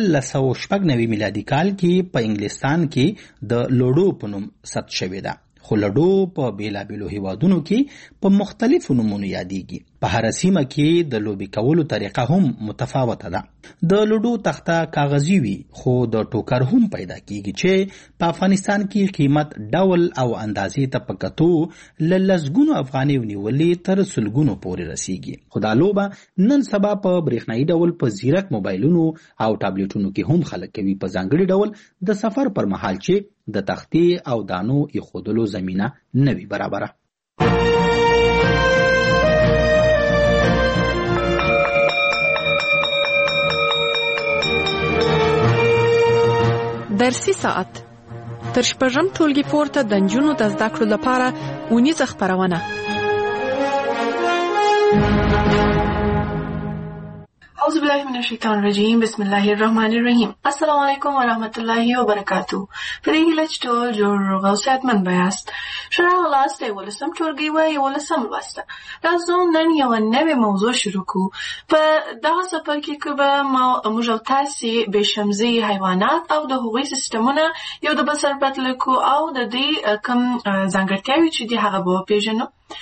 U: 1396 میلادي کال کې په انګلستان کې د لوډو په نوم ثبت شوې ده. خو لډو په بیلابیلو هیوادونو کې په مختلفو نومونو یادېږي. په هر سیمه کې د لوبې کولو طریقه هم متفاوته ده. د لوډو تخته کاغذي وي خو د ټوکر هم پیدا کیږي چې په افغانستان کې قیمت ډول او اندازې ته په کتو له لسګونو افغانۍ ونیولې تر سلګونو پورې رسیږي. خو دا لوبه نن سبا په برېښنایي ډول په زیرک موبایلونو او ټابلیټونو کې هم خلک کوي په ځانګړي ډول د سفر پر مهال چې د تختې او دانو ایښودلو زمینه نه وي برابره.
C: درسي ساعت تر شپږم ټولګي پورته د نجونو د زده کړو لپاره اونیزه خپرونه.
F: اعوذ بالله من الشیطان الرجیم. بسم الله الرحمن الرحیم. السلام علیکم و رحمت الله و برکاته. په دې هیله چې ټول جوړ روغ او صحتمند یاست. ښه راغلاست د 11م ټولګي و 11م لوسته. راځو نن یو نوې موضوع شروع کړو. په دغه څپرکي کې به موږ او تاسې بېشمزي حیوانات او د هغوی سیستمونه یو د بل سره پرتله کړو او د دې کوم ځانګړتیاوې چې دي هغه به وپېژنو.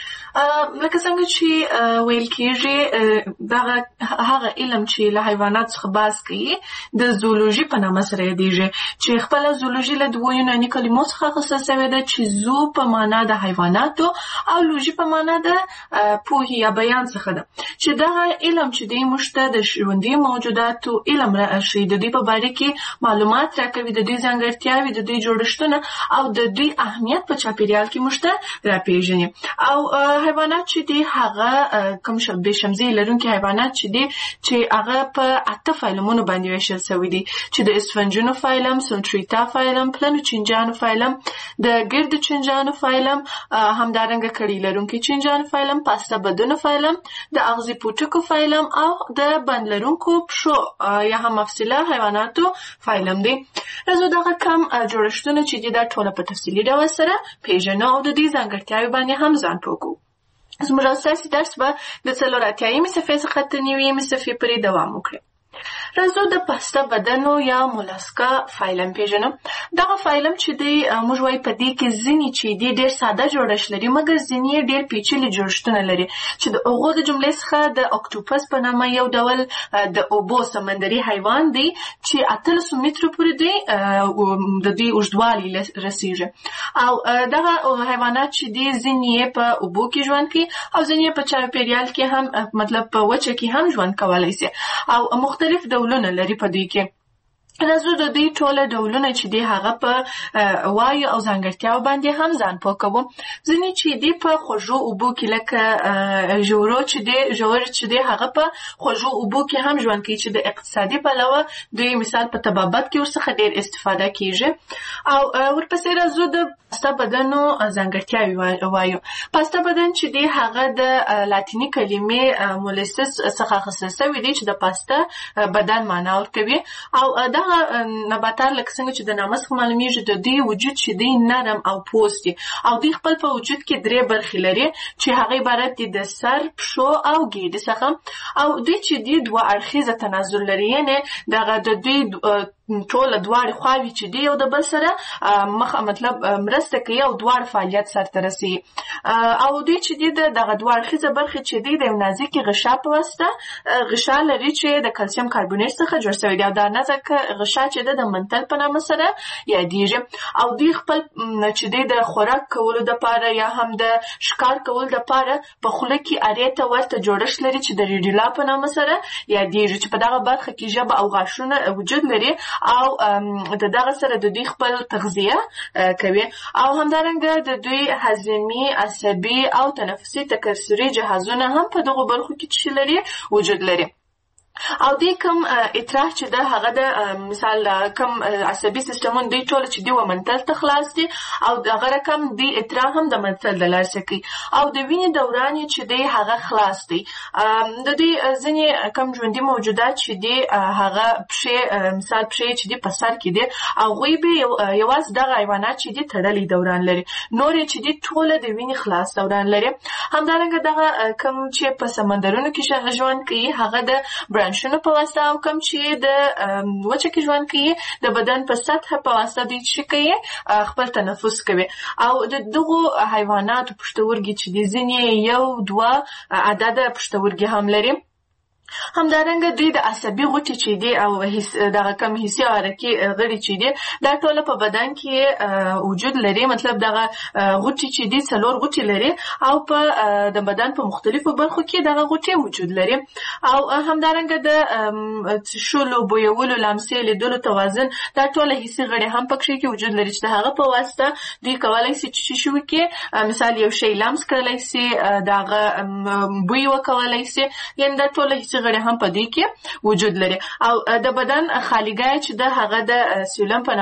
F: لکه څنګه چې ویل کېږي دغه هغه علم چې له حیوانات څخه بحث کوي د زولوژي په نامه سره یادېږي چې خپله زولوژي له دوو یوناني کلمو څخه اخیستل شوې ده چې زو په معنا د حیواناتو او لوژي په معنا د پوهې یا بیان څخه ده چې دغه علم چې دی موږ ته د ژوندي موجوداتو علم راښیي د دوی په باره کې معلومات راکوي د دوی ځانګړتیاوې د دوی جوړښتونه او د دوی اهمیت په چاپېریال کې موږ ته راپېژني. او حیوانات چې دي هغه کوم بېشمزي لرونکي حیوانات چې دي چې هغه په 8 فایلمونو باندې ویشل شوي دي چې د اسفنجونو فایلم، سونټریتا فایلم، پلنو چینجانو فایلم، د ګرد چینجانو فایلم، همدارنګه کړي لرونکي چینجانو فایلم، پاسته بدنو فایلم، د اغزي پوټکو فایلم او د بند لرونکو پښو یا هم مفصله حیواناتو فایلم دي. راځو دغه کم جوړښتونه چې دي دا ټوله په تفصیلي ډول سره پیژنو او د دې ځانګړتیاوې باندې هم ځان پوه کړو. زموږ اساسي درس به د 4 صفحې څخه تر 9 صفحې پورې دوام وکړي. راځو د پاسته بدنو یا مولاسکا فایلم پیژنو. دغه فایلم چې دی موږ وایي په دې کې ځینې چې دی ډېر ساده جوړښت لري مګر ځینې ډېر پیچلي جوړښتونه لري چې د هغو د جملې څخه د اکټوپس په نامه یو ډول د اوبو سمندري حیوان دی چې 1800 مترو پورې دی د دې اوږدوالي رسیږي. او دغه حیوانات چې دی ځینې په اوبو کې ژوند کوي او ځینې په چاپېریال کې هم مطلب په وچه کې هم ژوند کولی شي او مختلف ډولونه لري په دې کې. راځو د دې ټوله ډولونه چې دی هغه په وایو او ځانګړتیاو باندې هم ځان پوه کوو. ځینې چې دی په خوږو اوبو کې لکه ژور چې دی هغه په خوږو اوبو کې هم ژوند کوي چې د اقتصادي پلوه دوی مثال په طبابت کې ورڅخه ډېر استفاده کیږي. او ورپسې راځو د پاسته بدنو ځانګړتیاوې وایو. پاسته بدن چې دی هغه د لاتیني کلمې مولسس څخه اخیستل شوی دی چې د پاسته بدن معنا ورکوي. او نباتات لکه څنګه چې د نامه څخه معلومیږي د دوی وجود چې دی نرم او پوست دی او دوی خپل په وجود کې 3 برخې لري چې هغه عبارت دي د سر، پښو او ګیډې څخه. او دوی چې دی 2 اړخیزه تناسل لري یعنې دغه د دوی ټوله دواړې خواوې چې دی یو د بل سره مطلب مرسته کوي او دواړه فعالیت سرته رسوي. او دوی چې دی دغه 2 اړخیزه برخې چې دی د یو نازکې غشا په واسطه غشا لري چې د کلسیم کاربونیټ څخه جوړ شوی دی او دا نازک غشا چې د منتل په نامه سره یادېږي. او دوی خپل چې دی د خوراک کولو دپاره یا هم د ښکار کولو دپاره په خوله کې ارې ته ورته جوړښت لري چې د ریډیلا په نامه سره یادېږي چې په دغه برخه کې ژبه او غاښونه وجود لري او د دغه سره د دوی خپل تغذیه کوي. او همدارنګه د دوی هضمي، عصبي او تنفسي تکثري جهازونه هم په دغو برخو کې چې لري وجود لري. او دې کوم اطراح چې ده هغه د مثال کوم عصبي سیستمونه دوی ټول چې دی و منتل ته خلاص دي او دغه رقم دی اطراح هم د منتل د لارې کوي او د وینې دوران چې دی هغه خلاص دی. د دې ځینې کوم ژوندي موجودات چې دی هغه پښې مثال پښې چې دی په سر کې دی او غوی به یوازې دغه حیوانات چې دی تړلي دوران لري، نور چې دی ټول د وینې خلاص دوران لري. همدارنګه دغه کوم چې په سمندرونو کې ژوند کوي هغه د برانشونو په واسطه او کوم چې د وچه کې ژوند کوي د بدن په سطح په واسطه دوی چې کوي خپل تنفس کوي. او د دغو حیواناتو پښتورګي چې د ځینې 1-2 عدد پښتورګي هم لري. همدارنګه دوی د عصبي غوټې چې دی او دغه کم حسي او حرکي غړي چې دی دا ټول په بدن کې وجود لري. مطلب دغه غوټې چې دی 4 غوټې لري او په د بدن په مختلفو برخو کې دغه غوټې وجود لري. او همدارنګه د شولو، بویولو، لمسې، لیدلو، توازن دا ټول حسي غړي هم پکې کې وجود لري چې هغه په واسطه دوی کولای شي چې شي کې مثال یو شی لمس کولای شي، دغه بوی وکولای شي، یعنې دا ټول حسي حسي غړي هم په دې کې وجود لري. او د بدن خالیګای چې د هغه د سیلم په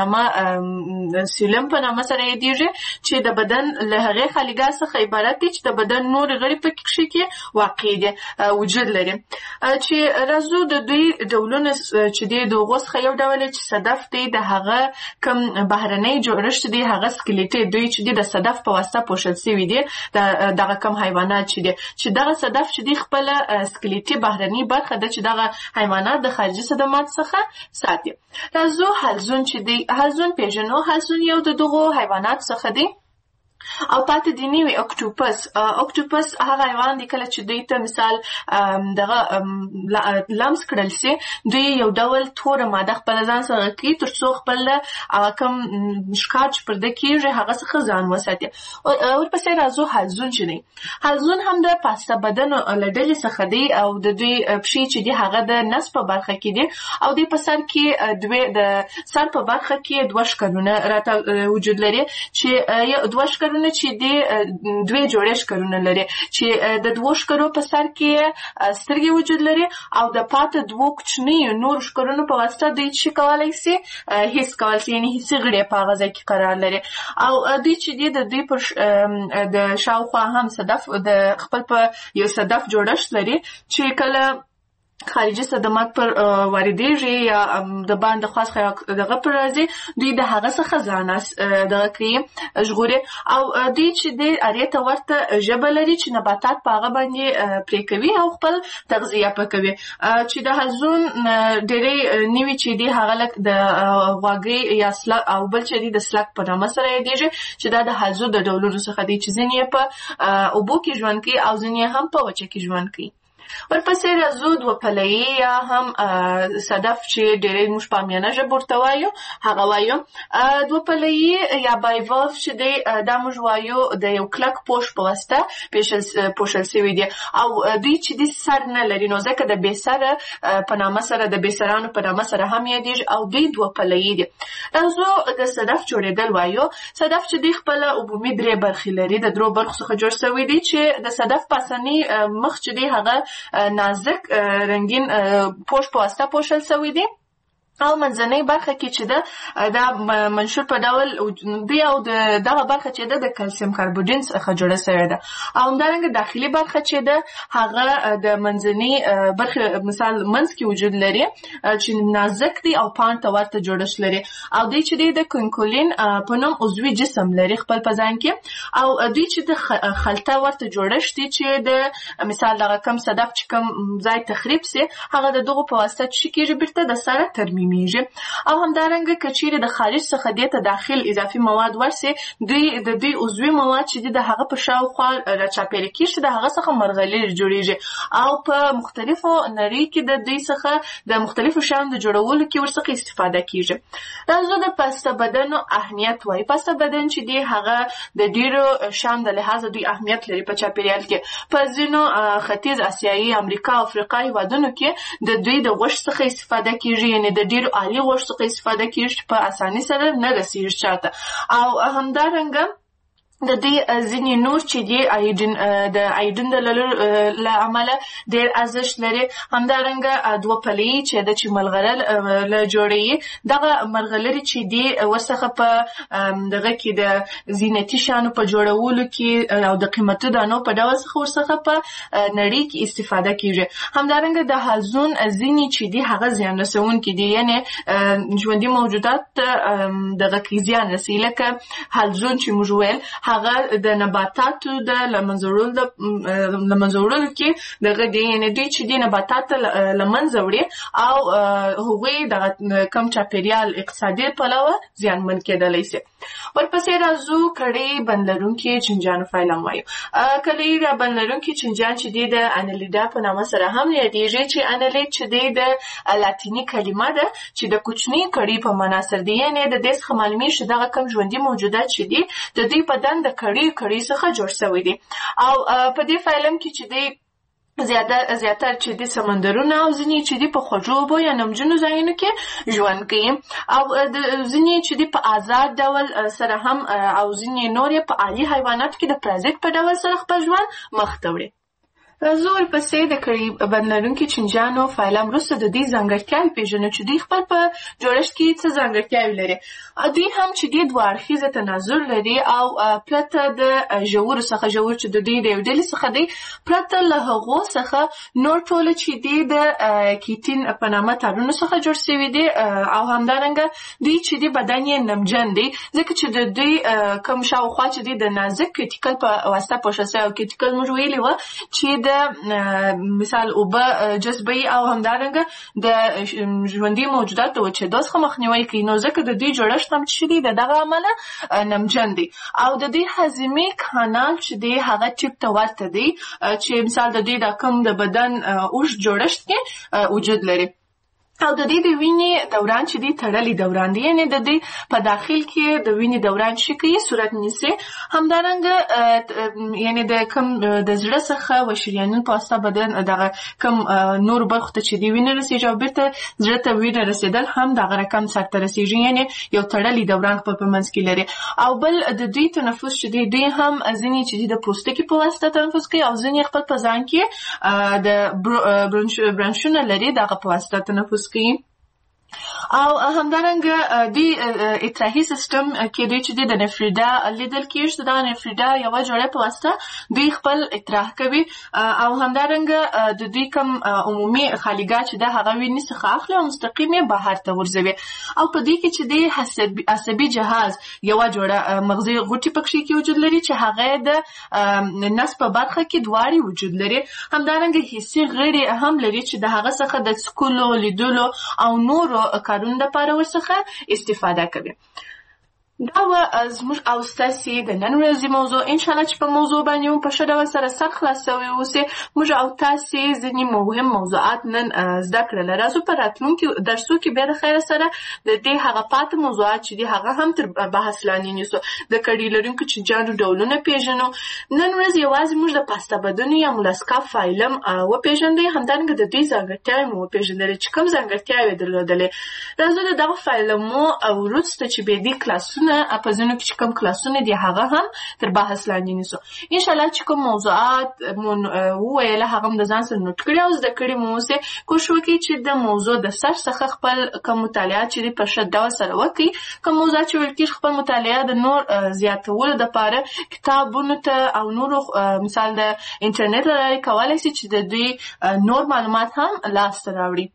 F: نامه سره یادېږي چې د بدن له هغه خالیګا څخه عبارت دي چې د بدن نور غړي په کې واقع دي وجود لري. چې راځو د دوی ډولونه چې د غوس خو یو ډول چې صدف دی د هغه کم بهرنۍ جوړښت دی هغه سکلیټي دوی چې د صدف په واسطه پوښل شوی دی دغه کم حیوانات چې دغه صدف چې د خپل سکلیټي بهرنۍ برخه د چې دغه حیوانات د خارجي صدمات څخه ساتي. راځو حلزون چې دی حلزون پیژنو. حلزون یو د دغه حیوانات څخه دی او پاتې دی نیوی اکټوپس هغه حیوان دی کله چې دوی ته مثال دغه لمس کړل سي دوی یو ډول تور ماده خپل ځان سره کوي ترڅو خپل کم ښکار چې پر د کېږي هغه څخه ځان وساتي. ورپسې راځو حلزون چې دی. حلزون هم د پاسته بدن له ډلې څخه دی او د دوی پښې چې دی هغه د نس په برخه کې دی او دوی په سر کې د سر په برخه کې دوه ښکرونه راته وجود لري چې دوه ښکرونه چې دوی جوړې ښکرونه لري چې د دوه ښکرو په سر کې سترګې وجود لري او د پاتې دوه کوچني نور ښکرونو په واسطه دوی چې کولای شي هیڅ کول شي یعنی هیڅ غړي په هغه ځای کې قرار لري او دوی چې د دوی پر د شاوخوا هم صدف د خپل په یو صدف جوړښت لري چې کله خارجي صدمات پر واردېږي یا د باندې خاص دغه پر راځي دوی د هغه څخه ځان دغه کوي ژغوري او دوی چې د اریته ورته ژبه لري چې نباتات په هغه باندې پرې کوي او خپل تغذیه پکوي. چې د حلزون ډېرې نیوي چې دی هغه لک د غواګي یا سلک او بل چې دی د سلک په نامه سره یادېږي چې دا د حلزون د ډولونو څخه دی چې ځینې په اوبو کې ژوند کوي او ځینې هم په وچه کې ژوند کوي. ورپسې راځو دوه پلهیي یا هم صدف چې ډېرې موږ په امیانه ژبه ورته وایو هغه وایو. دوه پلهیي یا بایوالف چې دی دا موږ وایو د یو کلک پوښ په واسطه پوښل شوي دي او دوی چې دی سر نه لري نو ځکه د بېسره په نامه سره د بېسرانو په نامه سره هم یادېږي او دوی دوه پلهیي دي. راځو د صدف جوړېدل وایو. صدف چې دی خپله عمومي درې برخې لري د درو برخو څخه جوړ شوی دی چې د صدف پاسني مخ چې دی هغه نازک رنگین پوښ په واسطه پوښل شوی دی او منځنۍ برخه کې چې دا منشور په ډول دی او دغه برخه چې د کلسیم کاربوډین څخه جوړه شوې ده او همدارنګه داخلي برخه چې هغه د منځنۍ برخه مثال منځ کې وجود لري چې نازک دی او پان ته ورته جوړښت لري او دوی چې د کونکولین په نوم عضوي جسم لري خپل په ځان کې او دوی چې د خلطه ورته جوړښت دي چې د مثال دغه کم صدف چې کم ځای تخریب سي هغه د دغه په واسطه چې کېږي بیرته د سره ترمیم او همدارنګه کچېره د خارج څخه د داخل اضافي مواد ورسي دوی عضوي مواد چې د هغه په شاوخوا راچاپېر کېږي د هغه څخه مرغلرې جوړیږي او په مختلفو نړۍ کې د دوی څخه د مختلفو شیانو د جوړولو کې ورڅخه استفاده کېږي. راځو د پاسته بدن اهمیت وایي. پاسته بدن چې دی هغه د ډیرو شیانو د لحاظه دوی اهمیت لري په چاپېریال کې. په ځینو ختیځ اسیایي امریکا او افریقا هېوادونو کې د دوی د غوښې څخه استفاده کېږي یعنې د ډېرو عالي غوښې څخه استفاده کېږي په اسانۍ سره نه رسېږي چاته او همدارنګه د دې ځینې نور چې دی د ایډین د له امله ډېر ارزښت لري. همدارنګه دوه پلهیي چې د چې ملغلره له جوړوي دغه مرغلرې چې دی ورڅخه په دغه کې د زینتي شیانو په جوړولو کې او د قیمتي دانو په ډول څخه ورڅخه په نړۍ کې استفاده کېږي. همدارنګه د حلزون ځینې چې دی هغه زیان رسونکي دي یعنې ژوندي موجودات دغه کې زیان رسوي لکه حلزون چې موږ ویل هغه د نباتاتو د لمنځه کې دغه دی یعنې دوی چې دی نباتات له منځه وړي او هغوی دغه کم چاپېریال اقتصادي پلوه زیانمن کېدلی شي. ورپسې راځو کړۍ بند لرونکي چینجیانو فایلم وایو. کړۍ بند لرونکي چینجیان چې دی د انالیډا په نامه سره هم یادېږي چې انالیډ چې دی د لاتیني کلمه ده چې د کوچنۍ کړۍ په معنا سره دی یعنې د دې څخه معلومیږي چې دغه کم ژوندي موجودات چې دی د دوی بدن د کړۍ څخه جوړ شوی دی او په دې فایلم کې چې دی زیاتره چې دی سمندرونه او ځینې چې دی په خوږو اوبو یا نمجنو ځایونو کې ژوند کوي او ځینې چې دی په آزاد ډول سره هم او ځینې نور یې په عالي حیواناتو کې د پرازیت په ډول سره خپل ژوند مخ ته وړي. زور پسې د کړي بدلونکو چینجانو فایلم وروسته د دې ځانګړتیاوې پیژنو چې دوی خپل په جوړښت کې څه ځانګړتیاوې لري. دوی هم چې دوی دوه اړخیزه تناظر لري او پرته د ژورو څخه ژور چې د دوی د یو ډلې څخه دی پرته له هغو څخه نور ټول چې دوی د کیټین په نامه تارونو څخه جوړ شوي دي او همدارنګه دوی چې د بدن یې نمجن دي ځکه چې د دوی کوم شاوخوا چې دوی د نازک کټیکل په واسطه پوښل شوی او کټیکل موږ ویلي وه چې د مثال اوبه جذبوي او همدارنګه د ژوندي موجوداتو وچېدو څخه مخنیوی کوي. نو ځکه د دوی جوړښت هم چې دی د دغه امله نمجن دی او د دوی هضمي کانال چې دی هغه ټیپ ته ورته دی چې مثال د دوی د کوم د بدن اوږد جوړښت کې وجود لري او د دې د وینې دوران چې دی تړلی دوران دی یعنی د دې په داخل کې د وینې دوران چې کوي صورت نیسي. همدارنګه یعنی د کوم د زړه څخه و شریانونو په واسطه بدن دغه کوم نور برخو ته چې دی وینه رسیږي او بیرته زړه ته وینه رسیدل هم دغه رقم سرته رسیږي یعنی یو تړلی دوران په منځ کې لري. او بل د دوی تنفس چې دی دوی هم ځینې چې دی د پوستکي په واسطه تنفس کوي او ځینې خپل په ځان کې د برانشونه لري دغه په واسطه تنفس کوي. او همدارنګه دی اطراحي سیستم کې دوی چې د نفریدا لیدل کېږي د نفریدا یو جوړه په واسطه دوی خپل اطراح کوي او همدارنګه د دوی کوم عمومي خاليګات چې د هغه وینې څخه اخلي او مستقیم بهر ته ورځوي. او په دې کې چې دی عصبي جهاز یو جوړه مغزي غوټي پکې کې وجود لري چې هغه د نس په برخه کې دواړي وجود لري. همدارنګه حسي غړي هم لري چې د هغه څخه د سکولو لیدلو او نورو کارونو لپاره ورڅخه استفاده کوي. دا و زموږ او ستاسې د نن ورځې موضوع. انشاءالله چې په موضوع باندې په ښه ډول سره سر خلاصوي اوسې موږ او تاسې ځینې مهم موضوعات نن زده کړل. راځو په راتلونکي درسو کې بیا د خیر سره د دې هغه پاتې موضوعات چې دي هغه هم تر بحث لاندې نیسو. د کړي لرونکو چینجانو ډولونه پیژنو. نن ورځ یوازې موږ د پاستا بدن یا مولاسکا فایلم وپیژندو همدارنګه د دوی ځانګړتیاوې مو وپیژندلې چې کوم ځانګړتیاوې درلودلې. راځو د دغه فایلمو وروسته چې بیا دې کلاسونه په ځینو کې چې کوم کلاسونه دي هغه هم تر بحث لاندې نیسو. انشاءالله چې کوم موضوعات وویله هغه هم د ځان سره نوټ کړي او زده کړي مو اوسې. کوشش وکړئ چې د موضوع د سر څخه خپل کوم مطالعات چې دي په ښه ډول سره وکړئ. کوم موضوعات چې ویل کېږي خپل مطالعه د نور زیاتولو دپاره کتابونو ته او نورو مثال د انټرنیټ له لارې کولی شي چې د دوی نور معلومات هم لاسته راوړي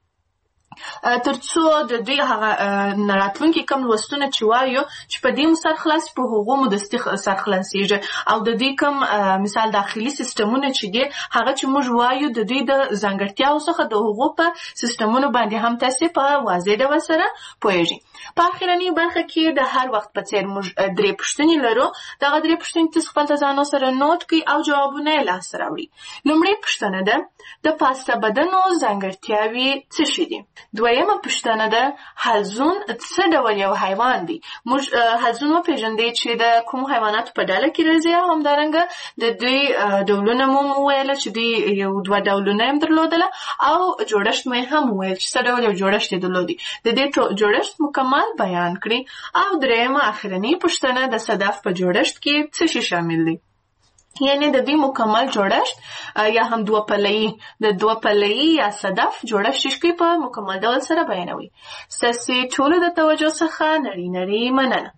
F: ترڅو د دوی هغه راتلونکي کوم لوستونه چې وایو چې په دې سر خلاص په هغو مو د سر خلاصېږي او د دوی کوم مثال داخلي سیستمونه چې دي هغه چې موږ وایو د دوی د ځانګړتیاو څخه د هغو په سیستمونو باندې هم تاسې په واضح ډول سره پوهېږئ. په اخرنۍ برخه کې د هر وخت په څېر موږ درې پوښتنې لرو. دغه درې پوښتنې تاسو خپل د ځانو سره نوټ کړئ او جوابونه یې لاسته راوړئ. لومړۍ پوښتنه ده د پاستا بدنو ځانګړتیاوې څه شي دي؟ دویمه پوښتنه ده حلزون څه ډول یو حیوان دی؟ موږ حلزون وپېژندئ چې د کومو حیواناتو په ډله کې راځي او همدارنګه د دوی ډولونه مو وویله چې دوی یو دوه ډولونه یې هم درلودله او جوړښت مو یې هم وویل چې څه ډول یو جوړښت یې درلودی. د دې جوړښت مکمل بیان کړئ. او درېیمه اخرنۍ پوښتنه د صدف په جوړښت کې څه شی شامل دی؟ یعنی د دې مکمل جوړښت یا هم دوه پله‌ای یا صدف جوړښت شي په مکمل ډول سره بیانوي. ستاسې ټولو د توجه څخه نړۍ مننه.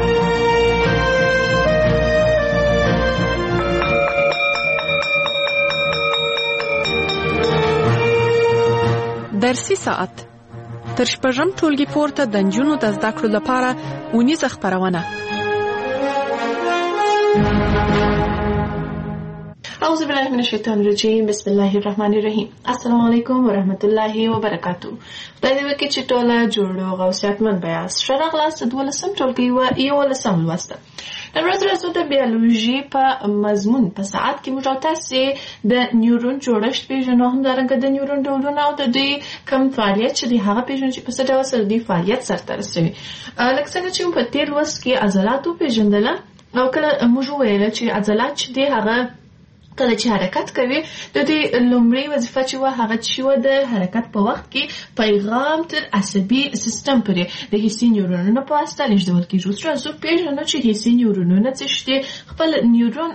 C: درسي ساعت تر شپږم ټولګي پورته د نجونو د زده کړو لپاره اونیزه خپرونه.
F: اعوذ بالله من الشیطان الرجیم بسم الله الرحمن الرحیم. السلام علیکم ورحمت الله وبرکاتو. خدای دې وکړي چې ټوله جوړ او صحتمند بیاست. ښه راغلاست د 12م ټولګي و 11م لوست. نن ورځ راځو د بیولوژي په مضمون په ساعت کې موږ تاسې د نیورون جوړښت پیژنو همدارنګه د نیورون ډولونه او د دوی کوم فعالیت چې دی هغه پیژنو چې په څه ډول سره دوی فعالیت سرته رسوي. لکه څنګه چې په تېر لوست کې عضلات وپېژندله او کله موږ وویله چې عضلات چې دی هغه کله چې حرکت کوي د دې لومړی وظیفه چې و هغه چې د حرکت په وخت کې پیغام تر عصبي سیستم پورې د حسي نیورونونو په واسطه لیږدول کیږي. اوس راځو پیژنو چې حسي نیورونونه څه دي، خپل نیورون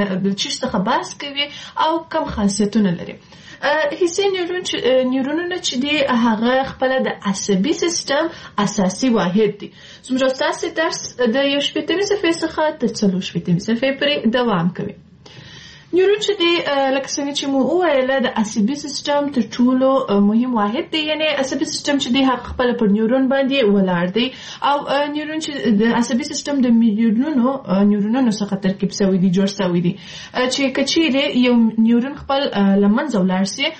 F: چې څه بحث کوي او کوم خاصیتونه لري. حسي نیورونونه چې دي هغه خپل د عصبي سیستم اساسي واحد دي. زموږ تاسو درس د 1.8 صفحې څخه تر 4.8 صفحې پورې دوام کوي. نیورون چې دی لکه څنګه چې مو وویل د عصبي سیستم تر ټولو مهم واحد دی، یعنی عصبي سیستم چې دی هغه خپل پر نیورون باندې ولاړ دی او نیورون چې د عصبي سیستم د میلیونونو نیورونونو څخه ترکیب شوی دی، جوړ شوی دی چې کچېره یو نیورون خپل لمنځه ولاړ سي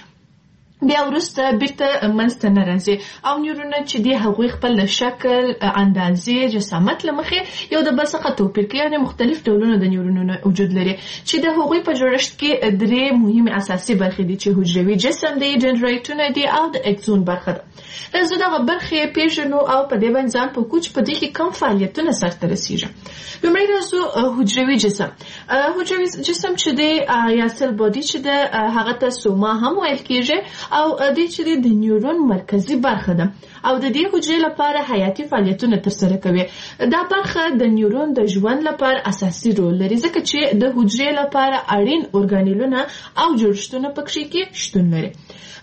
F: بیا وروسته بیرته منځته نه راځي او نیورونونه چې دی هغوی خپل شکل، اندازې، جسامت له مخې یو د بل څخه توپیر کوي، یعنې مختلف ډولونه د نیورونونو وجود لري چې د هغوی په جوړښت کې درې مهمې اساسي برخې دي چې حجروي جسم دی، دندرایتونه دي او د اکسون برخه ده. راځو دغه برخې پیژنو او په دې باندې ځان پوهکړو چې په دې کې کوم فعالیتونه سرته رسیږي. لومړی راځو حجروي جسم. حجروي جسم چې دی یا سل باډي چې ده هغه ته سوما هم ویل کېږي او دې چې د نیورون مرکزی برخه ده او د دې حجرې لپاره حیاتي فعالیتونه ترسره کوي. دا برخه د نیورون د ژوند لپاره اساسي رول لري ځکه چې د حجرې لپاره اړین ارګانیلونه او جوړښتونه پکې کې شتون لري.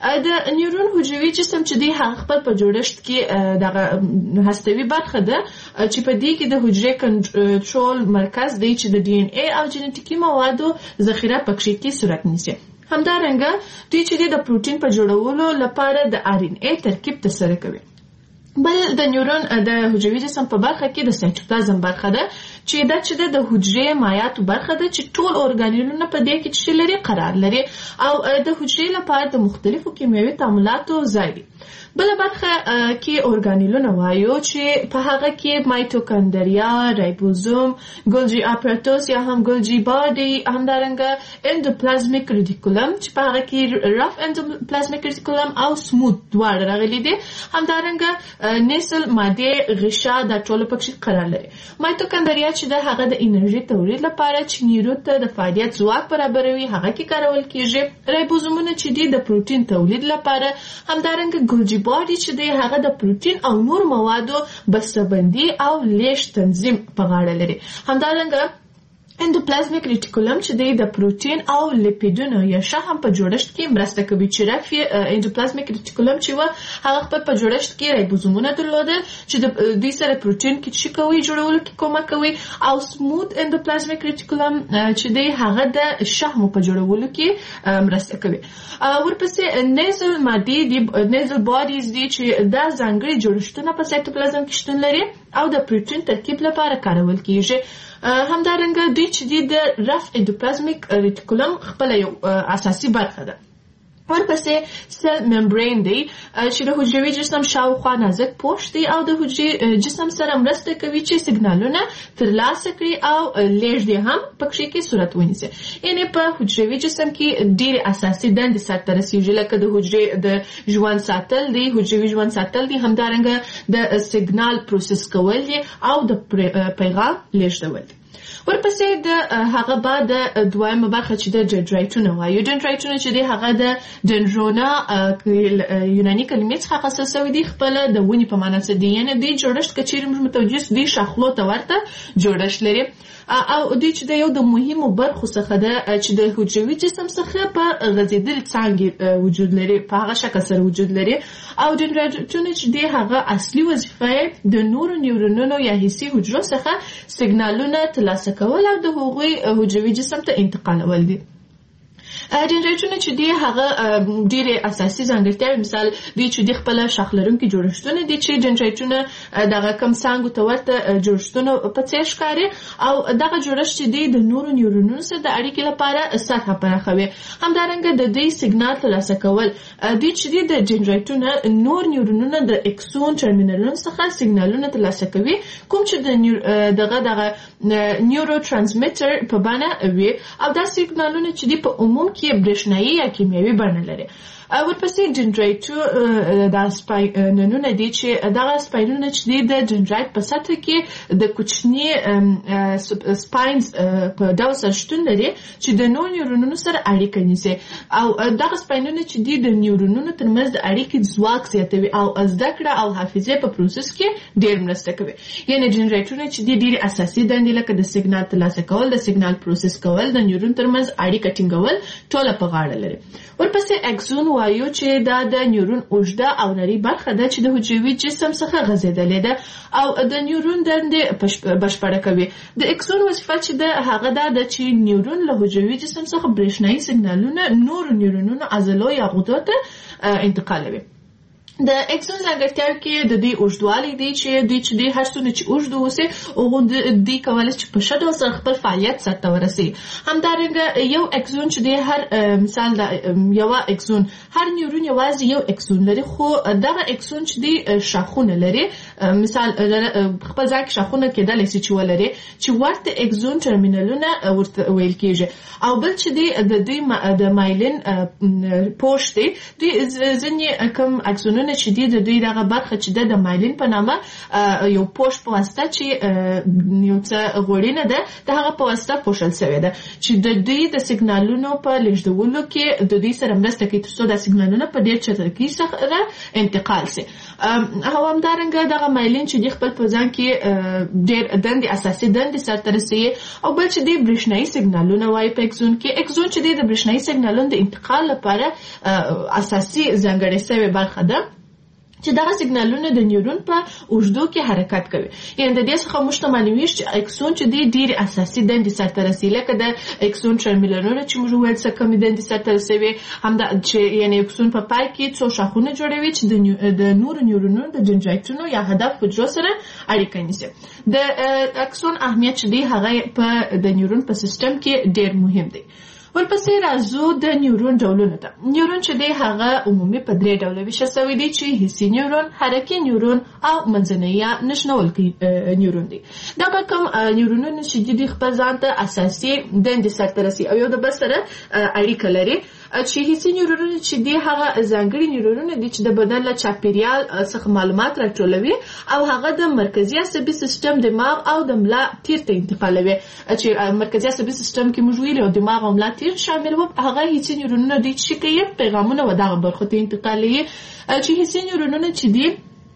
F: د نیورون حجروي جسم چې دی هغه خپل په جوړښت کې دغه هستوي برخه ده چې په دې کې د حجرې کنټرول مرکز دی چې د ډي ان اي او جنټیکي موادو ذخیره پکې کې صورت نیسي. همدارنګه دوی چې د پروتین په جوړولو لپاره د آر ان اي ترکیب ترسره کوي. بل د نیورون د حجروي جسم په برخه کې د سایتوپلازم برخه ده چې دا چې د حجرې مایعاتو برخه ده چې ټول ارګانیلونه په دې کې چې لري قرار لري او د حجرې لپاره د مختلفو کیمیاوي تعاملاتو ځای دی. بل برخه کې ارګانیلونه وایو چې په هغه کې مایټوکاندریا، رایبوزوم، ګولجی اپاراتوس یا هم ګولجی باډي، همدارنګه اندوپلازمیک ریټیکولم چې په هغه کې رف اندوپلازمیک ریټیکولم او سموث دواړه راغلي دي، همدارنګه نیسل ماده غشا د ټولو پکې قرار لري. مایټوکاندریا چې د هغه د انرژي تولید لپاره چې نیورون ته د فعالیت ځواک برابروي هغه کې کارول کیږي. رایبوزومونه چې دي د پروتین تولید لپاره، همدارنګه ګولجی باډي چې دی هغه د پروتین او نور موادو بسته‌بندي او لیږد تنظیم په غاړه لري. همدارنګه اندوپلازمیک ریټیکولم چې دی د پروتین او لیپیډونو یا شحم په جوړښت کې مرسته کوي چې رفع اندوپلازمیک ریټیکولم چې و هغه خپل په جوړښت کې رایبوزومونه درلودل چې د دې سره پروتین کې چې کوي جوړولو کې کومک کوي او سموث اندوپلازمیک ریټیکولم چې دی هغه د شحم په جوړولو کې مرسته کوي. ورپسې نیزل مادي دي، نیزل باډیز دي چې دا ځانګړي جوړښتونه په سایتوپلازم کې شتون لري او د پروتین ترکیب لپاره کارول کیږي. همدارنګه دوی چې د رف اندوپلازمیک ریټیکولم خپل یو اساسي برخه ده. ورپسې سل ممبرین دی چې د حجروي جسم شاوخوا نازک پوښ دی او د حجري جسم سره مرسته کوي چې سیګنالونه ترلاسه کړي او لیږد هم پکې کې صورت ونیسي. یعنی په حجروي جسم کې ډېرې اساسي دندې سرته رسیږي لکه د حجرې د ژوند ساتل دی، حجروي ژوند ساتل دی، همدارنګه د سیګنال پروسس کول دي او د پیغام لیږدول دي. ورپسې د هغه بعد د دویمه برخه چې د دندرایتونه وایو. دندرایتونه چې دی هغه د دندرونا یوناني کلمې څخه اخیستل شوي دي، خپله د ونې په معنا څه دي، یعنې دوی جوړښت که چیرې موږ متوجه دي شاخلو ته ورته جوړښت لري او دوی چې د یو د مهمو برخو څخه ده چې د حجروي جسم څخه په غځېدلې څانګې وجود لري، په هغه شکل سره وجود لري او دندرایتونه چې دی هغه اصلي وظیفه د نورو نیورونونو یا حسي حجرو څخه سیګنالونه ترلاسه کول او د هغوی حجروي جسم ته انتقالول دي. دندرایتونه چې دی هغه ډېرې اساسي ځانګړتیاوې، مثال دوی چې دی خپله شاخ لرونکي جوړښتونه دي چې دندرایتونه دغه کم څانګو ته ورته جوړښتونه په څېر ښکاري او دغه جوړښت چې دی د نورو نیورونونو سره د اړیکې لپاره سطحه پراخوي. همدارنګه د دوی سیګنال ترلاسه کول، دوی چې دی د دندرایتونه نور نیورونونه د اکسون ټرمینلونو څخه سیګنالونه ترلاسه کوي کوم چې دغه نیورو ترانسمیټر په بڼه وي او دا سیګنالونه چې دی په عموم کې برېښنایي یا کیمیاوي بڼه لري. ورپسې ډنډرایټ دا سپاینونه دي چې دغه سپاینونه چې دي د ډنډرایټ په سطح کې د کوچني سپاینز په ډول سره شتون لري چې د نورو نیورونونو سره اړیکه نیسي او دغه سپاینونه چې دي د نیورونونو ترمنځ د اړیکې ځواک زیاتوي او زده کړه او حافظه په پروسس کې ډېر مرسته کوي. یعنې ډنډرایټونه چې دي ډېرې اساسي دندې لکه د سیګنال ترلاسه کول، د سیګنال پروسس کول، د نیورون ترمنځ اړیکه ټینګول ټوله په غاړه لري. ورپسې اکسون وایو چې دا د نیورون اوږده او نرۍ برخه ده چې د حجروي جسم څخه غځېدلې ده او د نیورون دندې بشپړه کوي. د اکسون وظیفه چې ده هغه ده چې نیورون له حجروي جسم څخه برېښنايي سیګنالونه نورو نیورونونو عضلو یا غدو ته انتقالوي. د اکسون ځانګړتیاوې کې د دې اوږدوالی دی چې دوی هر څومره چې اوږد اوسي هغه دوی کولی چې په ښه ډول سره خپل فعالیت سرته ورسوي. همدارنګه یو اکسون چې دی هر مثال د یوه اکسون هر نیورون یوازې یو اکسون لري خو دغه اکسون چې دی شاخونه لري. مثال خپل ځای کې شاخونه کېدلی سي چې ولري چې ورته اکسون ټرمینلونه ورته ویل کېږي. او بل چې دی د دوی د مایلین پوش دی دوی ځینې کوم اکسونونه چې دی د دوی دغه برخه چې د مایلین په نامه یو پوش په واسطه چې یو څه غوړینه ده د هغه په واسطه پوښل شوې ده چې د دوی د سیګنالونو په لیږدولو کې د دوی سره مرسته کوي ترڅو دا سیګنالونه په ډېر چټکۍ سره انتقال شي. او همدارنګه دغه مایلین چې دی خپل په ځان کې ډېر دندې اساسي دندې سرته رسوي. او بل چې دی برېښنايي سیګنالونه وایي په اکسون کې. اکسون چې دی د برېښنايي سیګنالونو د انتقال لپاره اساسي ځانګړې شوې برخه ده چې دغه سیګنالونه د نیورون په اوږدو کې حرکت کوي. یعنې د دې څخه موږ ته معلومیږي چې اکسون چې دی ډېرې اساسي دندې سرته رسوي لکه د اکسون ټرمینلونه چې موږ وویل څه کمې دندې سرته رسوي. همدا چې یعنې اکسون په پای کې څو شاخونه جوړوي چې د نورو نیورونونو د ډنډرایټونو یا هدف حجرو سره اړیکه نیسي. د اکسون اهمیت چې دی هغه په د نیورون په سیستم کې ډېر مهم دی. ورپسې راځو د نیورون ډولونو ته. نیورون چې دی هغه عمومي په 3 ډوله ویشل شوی دی چې حسي نیورون، حرکي نیورون او منځنی یا نښلونکی نیورون دی. دغه کوم نیورونونه چې دی خپل ځان ته اساسي دندې سرته رسوي او یو د بل سره اړیکه لري. چې حسي نیورونونه چې دی هغه ځانګړي نیورونونه دي چې د بدن له چاپیریال څخه معلومات راټولوي او هغه د مرکزي عصبي سیستم، دماغ او د ملا تیر ته انتقالوي. چې مرکزي عصبي سیستم کې موږ ویلي او دماغ او ملا تیر شامل و. هغه حسي نیورونونه دي چې کوي پیغامونه و دغه برخو ته انتقالوي. چې حسي نیورونونه چې دي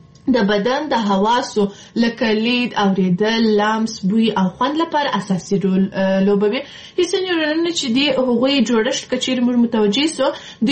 F: د بدن د حواسو لکه لید، اوریدل، لمس، بوی او خوند لپاره اساسي رول لوبوي. حسي نیورونونه چې دي هغوی جوړښت که چیرې موږ متوجه سو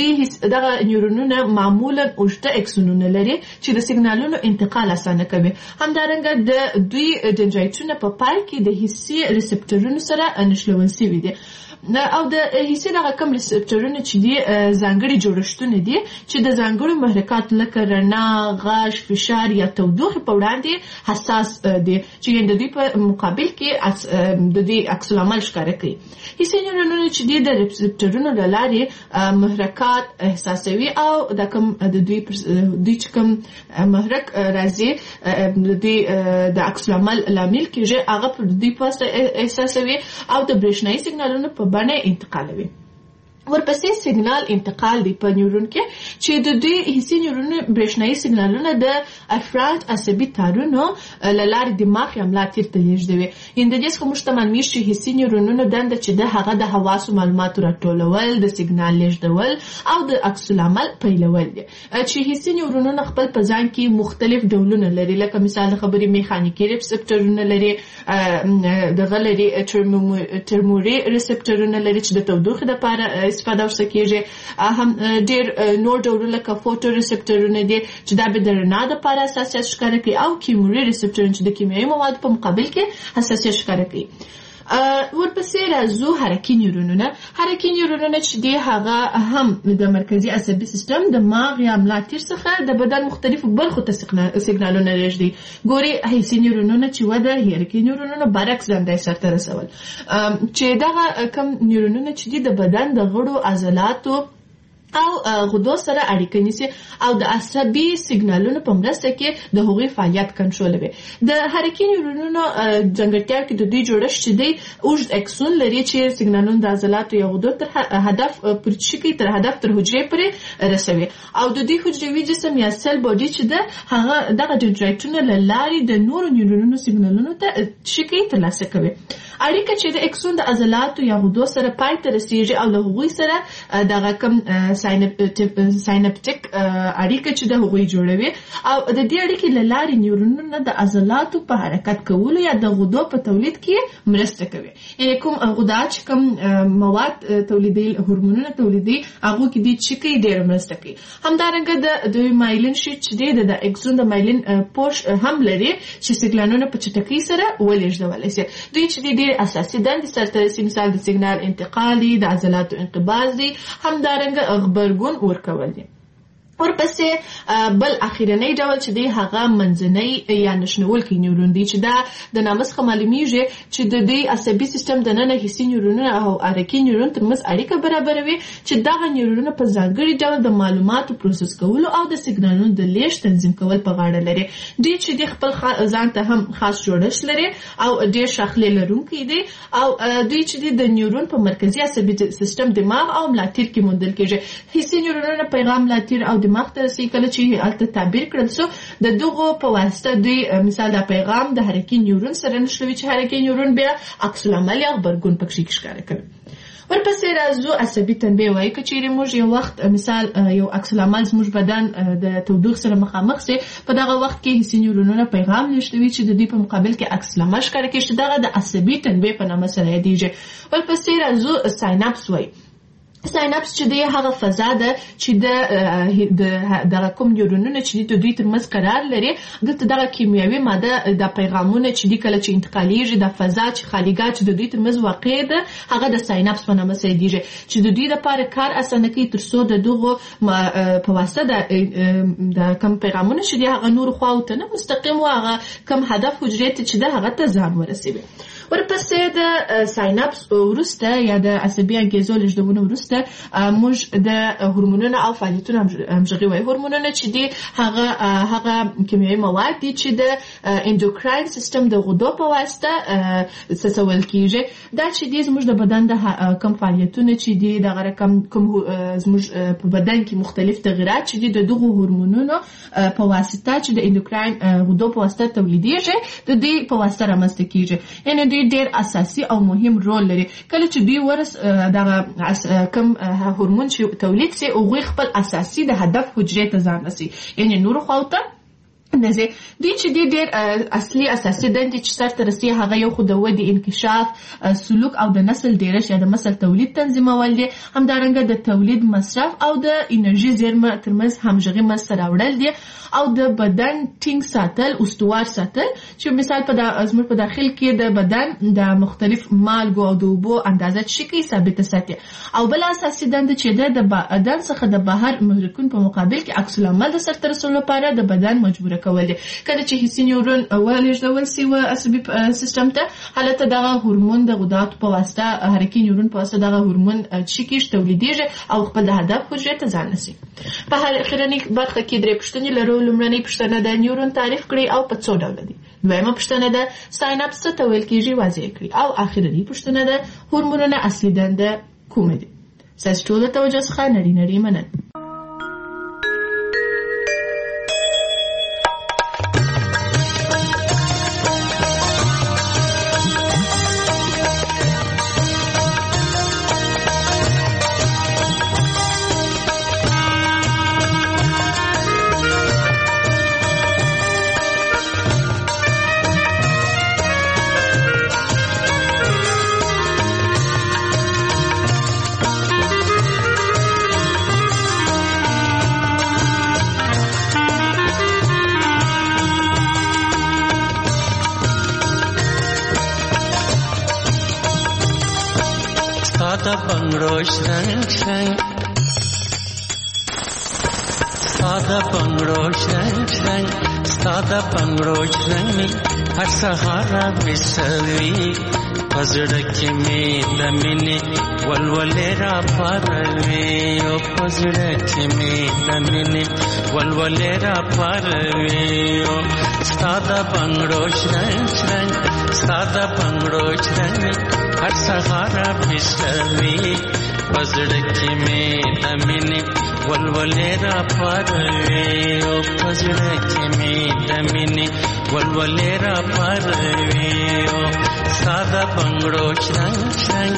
F: دغه نیورونونه معمولا اوږده اکسونونه لري چې د سیګنالونو انتقال اسانه کوي. همدارنګه د دوی ډنډرایټونه په پای کې د حسي ریسپټورونو سره نښلول شوي دي. او د حسي دغه کوم ریسپټورونه چې دي ځانګړي جوړښتونه دي چې د ځانګړو محرکات لکه رڼا، غږ، فشار یا تودوخې په وړاندې حساس دي چې د دوی په مقابل کې د دوی عکس العمل ښکاره کوي. حسي نیورونونه چې دي د ریسپټورونو له لارې محرکات احساسوي او د کوم د دوی چې کوم محرک راځي د دوی د عکس العمل لامل کېږي هغه په دوی په احساسوي او د برېښنايي سیګنالونو په بڼه انتقالوي. ورپسې سیګنال انتقال دی په نیورون کې چې د دوی حسي نیورونو برېښنايي سیګنالونه د افراد عصبي تارونو له لارې دماغ یا ملا تیر ته لیږدوي. یعنې د دې څخه موږ ته معلومیږي چې حسي نیورونونو دنده چې د هغه د حواسو معلوماتو راټولول، د سیګنال لیږدول او د عکس العمل پیلول دي. چې حسي نیورونونه خپل په ځان کې مختلف ډولونه لري لکه مثال د خبرې میخانیکي ریسپټورونه لري، دغه لري ترموري ریسپټورونه لري چې د تودوخې لپاره استفاده ورڅخه کېږي. هم ډېر نور ډولونه لکه فوټو ریسپټورونه دي چې دا به د رڼا دپاره حساسیت ښکاره کوي او کیمیاوي ریسپټورونه چې د کیمیاوي موادو په مقابل کې حساسیت ښکاره کوي. ورپسې راځو حرکي نیورونونه. حرکي نیورونونه چې دی هغه هم د مرکزي عصبي سیستم، دماغ یا ملا تیر څخه د بدن مختلفو برخو ته سیګنالونه لیږدي. ګوري حسي نیورونونه چې وده حرکي نیورونونه برعکس دنده سرته رسول. چې دغه کم نیورونونه چې دی د بدن د غړو عضلاتو او غدو سره اړیکه نیسي او د عصبي سیګنالونو په مرسته کې د هغوی فعالیت کنټرولوي. د حرکي نیورونونو ځانګړتیا کې د دوی جوړښت چې دی اوږد اکسون لري چې سیګنالونه د عضلاتو یا غدو تر هدف پورته تر هدف تر حجرې پورې رسوي او د دوی حجروي جسم یا سل باډي چې ده هغه دغه دندرایټونه له لارې د نورو نیورونونو سیګنالونو ته شکی ترلاسه کوي. اړیکه چې د اکسون د عضلاتو یا غدو سره پای ته رسیږي او له هغوی سره دغه کوم ساینپټیک اړیکه چې د هغوی جوړوي او د دې اړیکې له لارې نیورونونه د عضلاتو په حرکت کولو یا د غدو په تولید کې مرسته کوي. یعنی کوم غدا چې کوم مواد تولیدي هورمونونه تولیدي هغه کې د چکی ډېر مرسته کوي. همدارنګه د مایلین شیټ چې د اکسون د مایلین پوش هم لري چې سیګنالونه په چټکۍ سره ولېږدولی شي. دوی چې اساسي دندې سرته رسي مثال د سیګنال انتقال دي، د عضلاتو انقباض دي، همدارنګه غبرګون ورکول دي. ورپسې بل اخیرنی ډول چې دی هغه منځنی یا نشنولکي نیورون دی چې دا د نامه څخه معلومیږي چې د دې عصبي سیستم دننه حسي نیورونونه او حرکي نیورون ترمنځ اړیکه برابروي چې دغه نیورونونه په ځانګړي ډول د معلوماتو پروسس کولو او د سیګنالونو د لیږد تنظیم کول په غاړه لري. دوی چې د خپل ځان ته هم خاص جوړښت لري او ډېر شاخلې لرونکي دي او دوی چې د نیورون په مرکزي عصبي سیستم دماغ او ملاتیر کې موندل کېږي. حسي نیورونونه پیغام ملاتیر او دماغ ته رسي کله چې هلته تعبیر کړل سو د دغو په واسطه دوی مثال د پیغام د حرکي نیورون سره نښلوي چې حرکي نیورون بیا عکس العمل یا غبرګون پکې ښکاره کوي. ورپسې راځو عصبي تنبیه وایي که چیرې موږ یو وخت مثال یو عکس العمل زموږ بدن د تودوخې سره مخامخ سي په دغه وخت کې حسي نیورونونه پیغام لېږدوي چې د دوی په مقابل کې عکس العمل ښکاره کوي چې دغه د عصبي تنبیه په نامه سره یادېږي. ورپسې راځو سایناپس وایي. سایناپس چې دی هغه فضا ده چې د کوم نیورونونه چې د دوی ترمنځ قرار لري دلته دغه کیمیاوي ماده د پیغامونه چې دی کله چې انتقالیږي د فضا چې خالیګاه چې د دوی ترمنځ واقع ده هغه د سایناپس په نامه سره یادېږي چې د دوی لپاره کار اسانه کوي تر څو د دغو په واسطه د کوم پیغامونه چې دی هغه نورو خواو ته نه مستقیم و هغه کوم هدف حجرې ته چې ده هغه ته ځان ورسوي. ورپسې د سایناپس وروسته یا د عصبي انګیزو لېږدونو وروسته موږ د هورمونونو او فعالیتونو همغږي وایو. هورمونونه چې دي هغه کیمیاوي مواد دي چې د اندوکراین سیستم د غدو په واسطه څڅول کېږي. دا چې دي زموږ د بدن د کوم فعالیتونه چې دي دغه رقم کوم زموږ په بدن کې مختلف تغیرات چې دي د دغو هورمونونو په واسطه چې د اندوکراین غدو په واسطه تولیدېږي د دوی په واسطه رامنځته کېږي. یعنې ډېر اساسي او مهم رول لري. کله چې دوی دغه کوم هورمون چې تولید سي هغوی خپل اساسي د هدف حجرې ته ځان رسي یعنې نورو خواو ته نه ځي. دوی چې ډېر اصلي اساسي دندې چې سرته رسي هغه یو خو د ودې انکشاف سلوک او د نسل ډېرش یا د نسل تولید تنظیمول دي. همدارنګه د تولید مصرف او د انرژي زیرمه ترمنځ همغږي منځته راوړل دي او د بدن ټینګ ساتل استوار ساتل چې مثال په زموږ په داخل کې د بدن د مختلف مالګو او د اوبو اندازه شکی ثابته ساتي. او بل اساسي دنده چې د بدن څخه د بهر محرکون په مقابل کې عکس العمل د سرته رسولو لپاره د بدن مجبوره کول دي. کله چې حسي نیورون ولېږدول سي و عصبي سیستم ته هلته دغه هورمون د غداتو په واسطه حرکي نیورون په واسطه دغه هورمون چې تولیدېږي او خپل د هدف حجرې ته ځان رسي. په اخرنۍ برخه کې درې پوښتنې لرو. لومړنۍ پوښتنه د نیورون تعریف کړئ او په څو ډوله دي. دویمه پوښتنه ده سایناپس څه ته ویل کېږي واضح کړئ او اخرنۍ پوښتنه ده هورمونونه اصلي دنده کومه دي. ستاسو ټولو توجه څخه نړۍ مننه.
H: ساده بنگروش رنگ رنگ ساده بنگروش رنگ رنگ ساده بنگروش رنگ هر سهار بسوی پزړه کې مې د مینې ولولې را پاروي او پزړه کې مې د مینې ولولې را پاروي او ساده بنگړو شرنګ شرنګ ساده بنگړو شرنګ هر سهار بشوي پزړه کې مې د مینې ولولې را پاروي او پزړه کې مې د مینې ولولې را پاروي او ساده بنگړو شرنګ شرنګ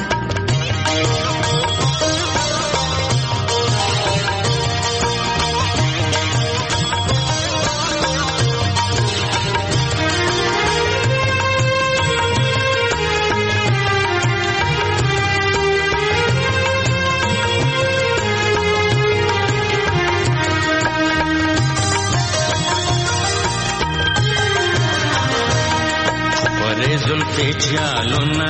H: زلفی جالونا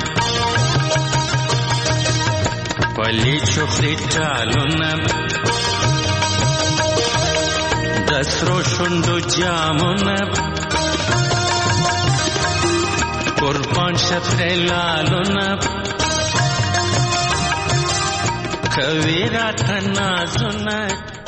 H: پلی چخلی جالونا دسرو شندو جامونا قربان شفر لالونا کویرا تنازونا